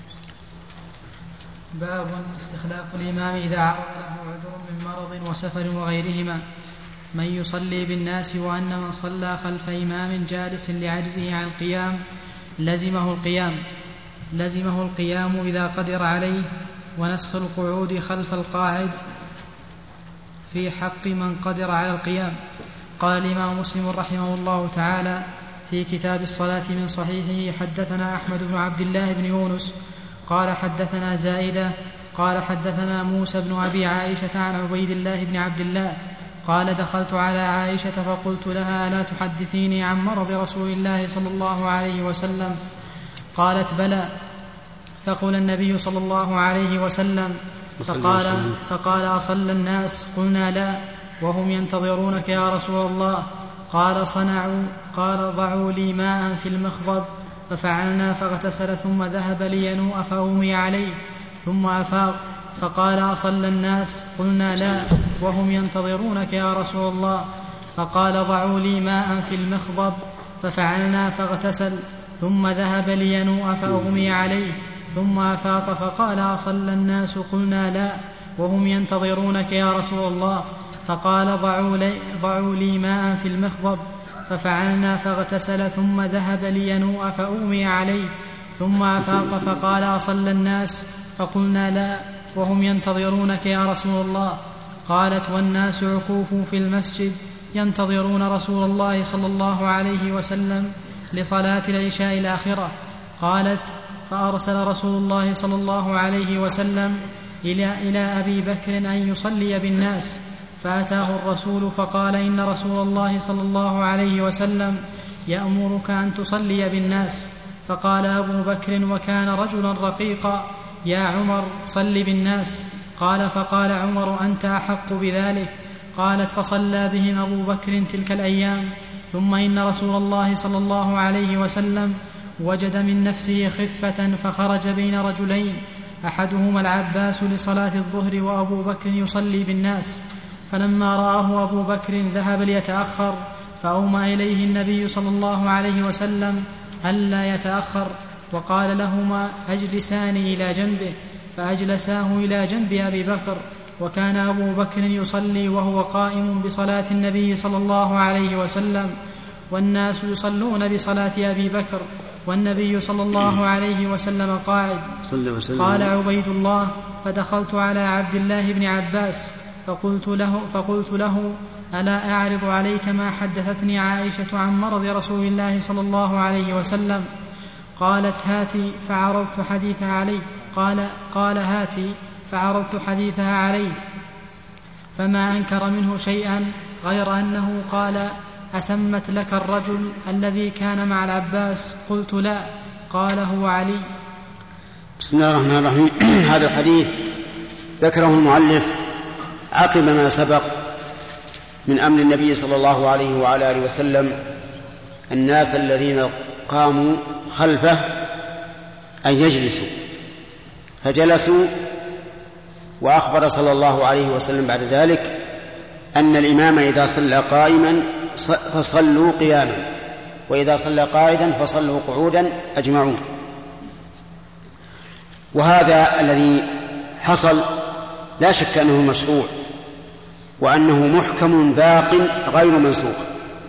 باب استخلاف الإمام إذا عرض له عذر من مرض وسفر وغيرهما من يصلي بالناس، وأن من صلى خلف إمام جالس لعجزه عن القيام لزمه القيام لزمه القيام إذا قدر عليه، ونسخ القعود خلف القاعد في حق من قدر على القيام. قال الإمام مسلم رحمه الله تعالى في كتاب الصلاة من صحيحه: حدثنا أحمد بن عبد الله بن يونس قال حدثنا زائدة قال حدثنا موسى بن أبي عائشة عن عبيد الله بن عبد الله قال دخلت على عائشة فقلت لها ألا تحدثيني عن مرض رسول الله صلى الله عليه وسلم؟ قالت بلى. فقال النبي صلى الله عليه وسلم فقال, فقال أصلى الناس؟ قلنا لا وهم ينتظرونك يا رسول الله. قال صنعوا قال ضعوا لي ماء في المخضب ففعلنا، فاغتسل ثم ذهب لينوء فأغمي عليه ثم أفاق. فقال أصلى الناس؟ قلنا لا وهم ينتظرونك يا رسول الله. فقال ضعوا لي ماء في المخضب ففعلنا، فاغتسل ثم ذهب لينوء فأغمي عليه ثم أفاق. فقال أصلى الناس؟ قلنا لا وهم ينتظرونك يا رسول الله. فقال ضعوا لي, ضعوا لي ماء في المخضب ففعلنا، فاغتسل ثم ذهب لينوء فأغمي عليه ثم أفاق. فقال أصلى الناس؟ فقلنا لا وهم ينتظرونك يا رسول الله. قالت والناس عكوف في المسجد ينتظرون رسول الله صلى الله عليه وسلم لصلاة العشاء الآخرة. قالت فأرسل رسول الله صلى الله عليه وسلم إلى, إلى أبي بكر أن يصلي بالناس، فأتاه الرسول فقال إن رسول الله صلى الله عليه وسلم يأمرك أن تصلي بالناس. فقال أبو بكر وكان رجلا رقيقا: يا عمر صل بالناس. قال فقال عمر: أنت أحق بذلك. قالت: فصلى بهم أبو بكر تلك الأيام. ثم إن رسول الله صلى الله عليه وسلم وجد من نفسه خفة فخرج بين رجلين، أحدهما العباس لصلاة الظهر وأبو بكر يصلي بالناس، فلما رآه أبو بكر ذهب ليتأخر، فأومى إليه النبي صلى الله عليه وسلم ألا يتأخر، وقال لهما: أجلسان إلى جنبه، فأجلساه إلى جنب أبي بكر. وكان أبو بكر يصلي وهو قائم بصلاة النبي صلى الله عليه وسلم، والناس يصلون بصلاة أبي بكر، والنبي صلى الله عليه وسلم قاعد. قال عبيد الله: فدخلت على عبد الله بن عباس فقلت له, فقلت له: ألا أعرض عليك ما حدثتني عائشة عن مرض رسول الله صلى الله عليه وسلم؟ قالت: هاتي، فعرضت حديثها عليه. قال, قال هاتي فعرضت حديثها عليه، فما أنكر منه شيئا غير أنه قال: أسمت لك الرجل الذي كان مع العباس؟ قلت: لا. قال: هو علي. بسم الله الرحمن الرحيم. هذا الحديث ذكره المؤلف عقب ما سبق من أمر النبي صلى الله عليه وعلى آله وسلم الناس الذين قاموا خلفه أن يجلسوا، فجلسوا، وأخبر صلى الله عليه وسلم بعد ذلك أن الإمام إذا صلى قائما فصلوا قياما، وإذا صلى قاعدا فصلوا قعودا أجمعون. وهذا الذي حصل لا شك أنه مشروع، وأنه محكم باق غير منسوخ.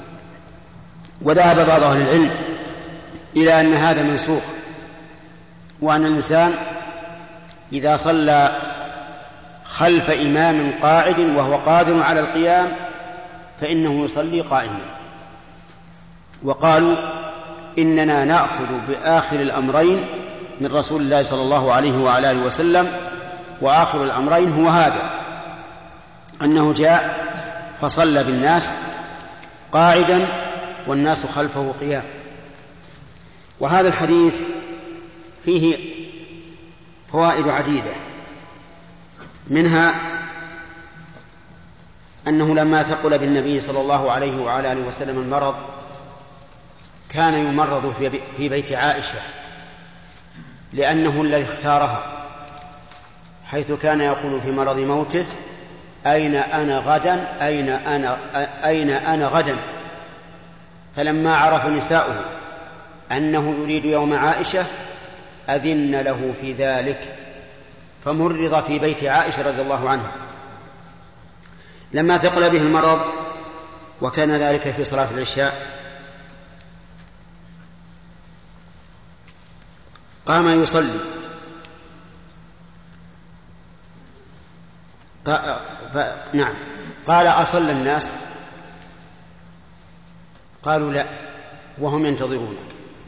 وذهب بعض أهل العلم إلى أن هذا منسوخ، وأن الإنسان إذا صلى خلف إمام قاعد وهو قادر على القيام فإنه يصلي قائما. وقالوا إننا نأخذ بآخر الأمرين من رسول الله صلى الله عليه وعلى آله وسلم، وآخر الأمرين هو هذا، أنه جاء فصلى بالناس قاعدا والناس خلفه قيام. وهذا الحديث فيه فوائد عديدة، منها أنه لما ثقل بالنبي صلى الله عليه وعلى آله وسلم المرض كان يمرض في بيت عائشة، لأنه الذي اختارها، حيث كان يقول في مرض موته: أين أنا غدا أين أنا, أين أنا غدا. فلما عرف نساؤه أنه يريد يوم عائشة أذن له في ذلك، فمرض في بيت عائشة رضي الله عنها. لما ثقل به المرض وكان ذلك في صلاة العشاء قام يصلي، نعم قال: أصلى الناس؟ قالوا: لا، وهم ينتظرونك.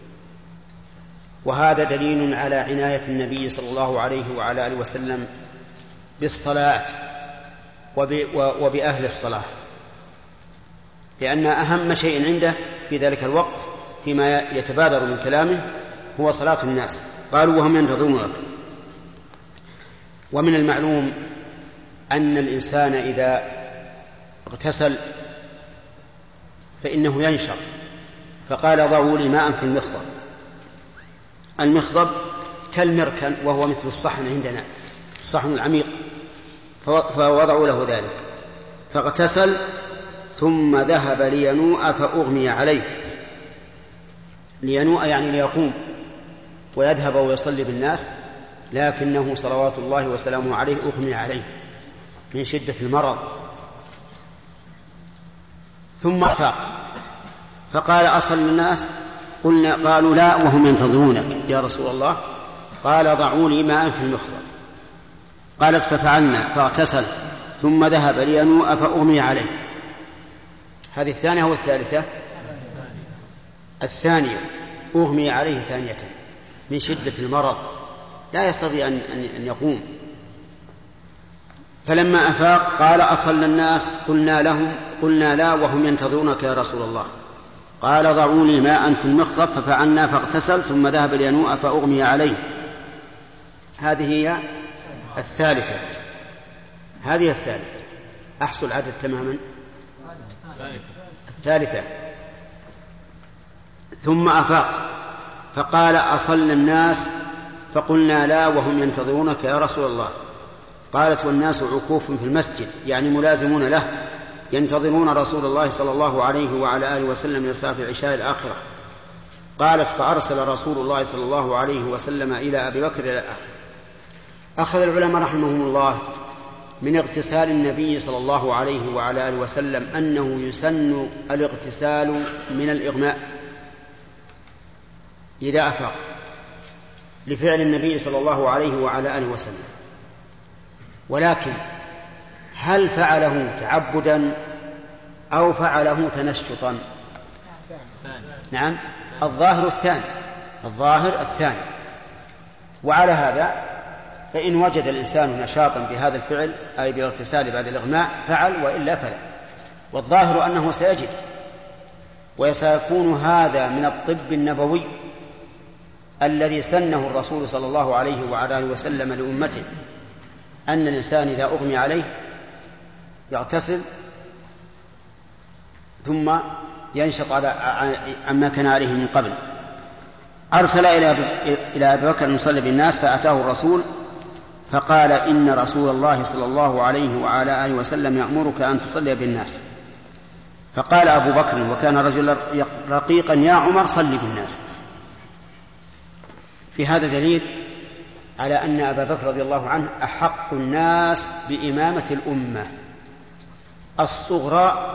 وهذا دليل على عناية النبي صلى الله عليه وعلى آله وسلم بالصلاة وبأهل الصلاة، لأن أهم شيء عنده في ذلك الوقت فيما يتبادر من كلامه هو صلاة الناس. قالوا: وهم ينتظرونك. ومن المعلوم أن الإنسان إذا اغتسل فإنه ينشر، فقال: ضعوا لي ماء في المخضب. المخضب كالمركن، وهو مثل الصحن عندنا، الصحن العميق، فوضعوا له ذلك، فاغتسل ثم ذهب لينوء فأغمي عليه. لينوء يعني ليقوم ويذهب ويصلي بالناس، لكنه صلوات الله وسلامه عليه أغمي عليه من شدة المرض، ثم فاق فقال: أصل الناس؟ قلنا قالوا: لا، وهم ينتظرونك يا رسول الله. قال: ضعوا لي ماء في المخضب. قالت: ففعلنا، فاغتسل ثم ذهب لينوء فأغمي عليه. هذه الثانية أو الثالثة؟ الثانية، أغمي عليه ثانية من شدة المرض، لا يستطيع أن يقوم. فلما أفاق قال أصلى الناس؟ قلنا لهم قلنا لا وهم ينتظرونك يا رسول الله. قال ضعوا لي ماء في المخصب ففعلنا فاغتسل ثم ذهب لينوء فأغمي عليه. هذه هي الثالثة هذه الثالثة أحصل العدد تماما. الثالثة. ثم أفاق فقال أصلى الناس؟ فقلنا لا وهم ينتظرونك يا رسول الله. قالت والناس عكوف في المسجد يعني ملازمون له ينتظرون رسول الله صلى الله عليه وعلى آله وسلم من صلاة العشاء الآخرة. قالت فأرسل رسول الله صلى الله عليه وسلم إلى أبي بكر إلى الآخر. أخذ العلماء رحمهم الله من اغتسال النبي صلى الله عليه وعلى آله وسلم أنه يسن الاغتسال من الإغماء إذا أفاق لفعل النبي صلى الله عليه وعلى آله وسلم. ولكن هل فعله تعبدا أو فعله تنشطا؟ نعم الظاهر الثاني الظاهر الثاني وعلى هذا فإن وجد الإنسان نشاطا بهذا الفعل أي بالاغتسال بعد الإغماء فعل وإلا فلا. والظاهر أنه سيجد وسيكون هذا من الطب النبوي الذي سنه الرسول صلى الله عليه وعلى آله وسلم لأمته أن الإنسان إذا أغمي عليه يغتسل ثم ينشط على عما كان عليه من قبل. أرسل إلى أبي بكر يصلي بالناس فأتاه الرسول فقال إن رسول الله صلى الله عليه وعلى آله وسلم يأمرك أن تصلي بالناس. فقال أبو بكر وكان رجلا رقيقا يا عمر صلي بالناس. في هذا دليل على أن أبا بكر رضي الله عنه أحق الناس بإمامة الأمة الصغرى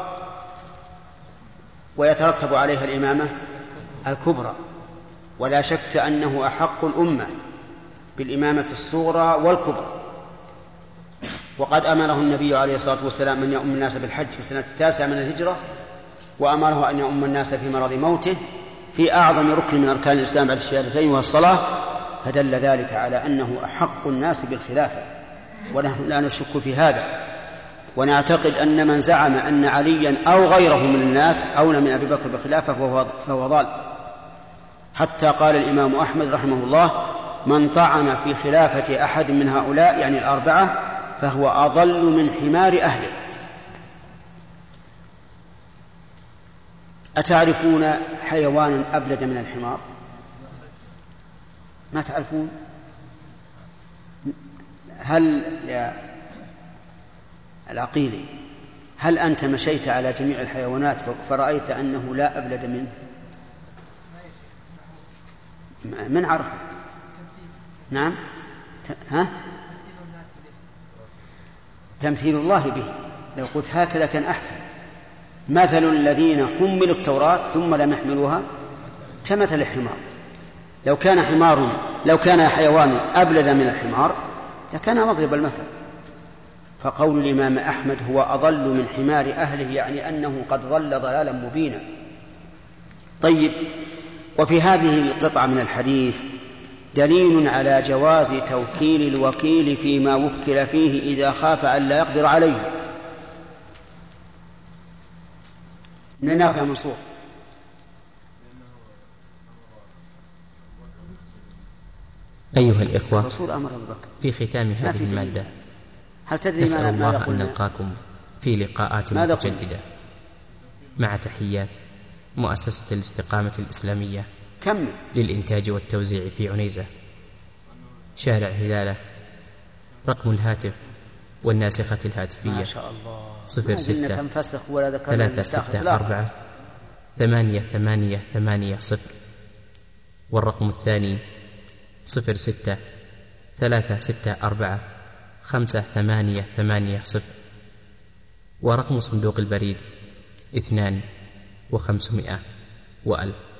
ويترتب عليها الإمامة الكبرى. ولا شك أنه أحق الأمة بالإمامة الصغرى والكبرى. وقد أمره النبي عليه الصلاة والسلام أن يؤم الناس بالحج في السنة التاسعة من الهجرة وأمره أن يؤم الناس في مرض موته في أعظم ركن من أركان الإسلام بعد الشهادتين والصلاة. فدل ذلك على أنه أحق الناس بالخلافة ونحن لا نشك في هذا. ونعتقد أن من زعم أن عليا أو غيره من الناس أولى من أبي بكر بالخلافة فهو, فهو ضال. حتى قال الإمام أحمد رحمه الله من طعن في خلافة أحد من هؤلاء يعني الأربعة فهو أضل من حمار أهله. أتعرفون حيوانا أبلد من الحمار؟ ما تعرفون؟ هل يا العقيلي هل أنت مشيت على جميع الحيوانات فرأيت أنه لا أبلد منه؟ من عرف؟ نعم ها؟ تمثيل الله به. لو قلت هكذا كان أحسن. مثل الذين حملوا التوراة ثم لم يحملوها كمثل الحمار. لو كان حمار لو كان حيوان أبلد من الحمار لكان مضرب المثل. فقول الإمام أحمد هو أضل من حمار أهله يعني أنه قد ضل ضلالا مبينا. طيب وفي هذه القطعة من الحديث دليل على جواز توكيل الوكيل فيما وكل فيه إذا خاف أن لا يقدر عليه. من نافع منصور. أيها الإخوة الرسول أمر أبو بكر في ختام هذه المادة هل تدري نسأل ماذا الله أن قلنا؟ نلقاكم في لقاءات متجددة مع تحيات مؤسسة الاستقامة الإسلامية كم للإنتاج والتوزيع في عنيزة شارع هلالة. رقم الهاتف والناسخة الهاتفية ما شاء الله صفر ستة تنفسخ ولا ذكر ثلاثة ستة أربعة ثمانية ثمانية ثمانية صفر. والرقم الثاني صفر ستة ثلاثة ستة أربعة خمسة ثمانية ثمانية صفر. ورقم صندوق البريد اثنان وخمسمائة وألف.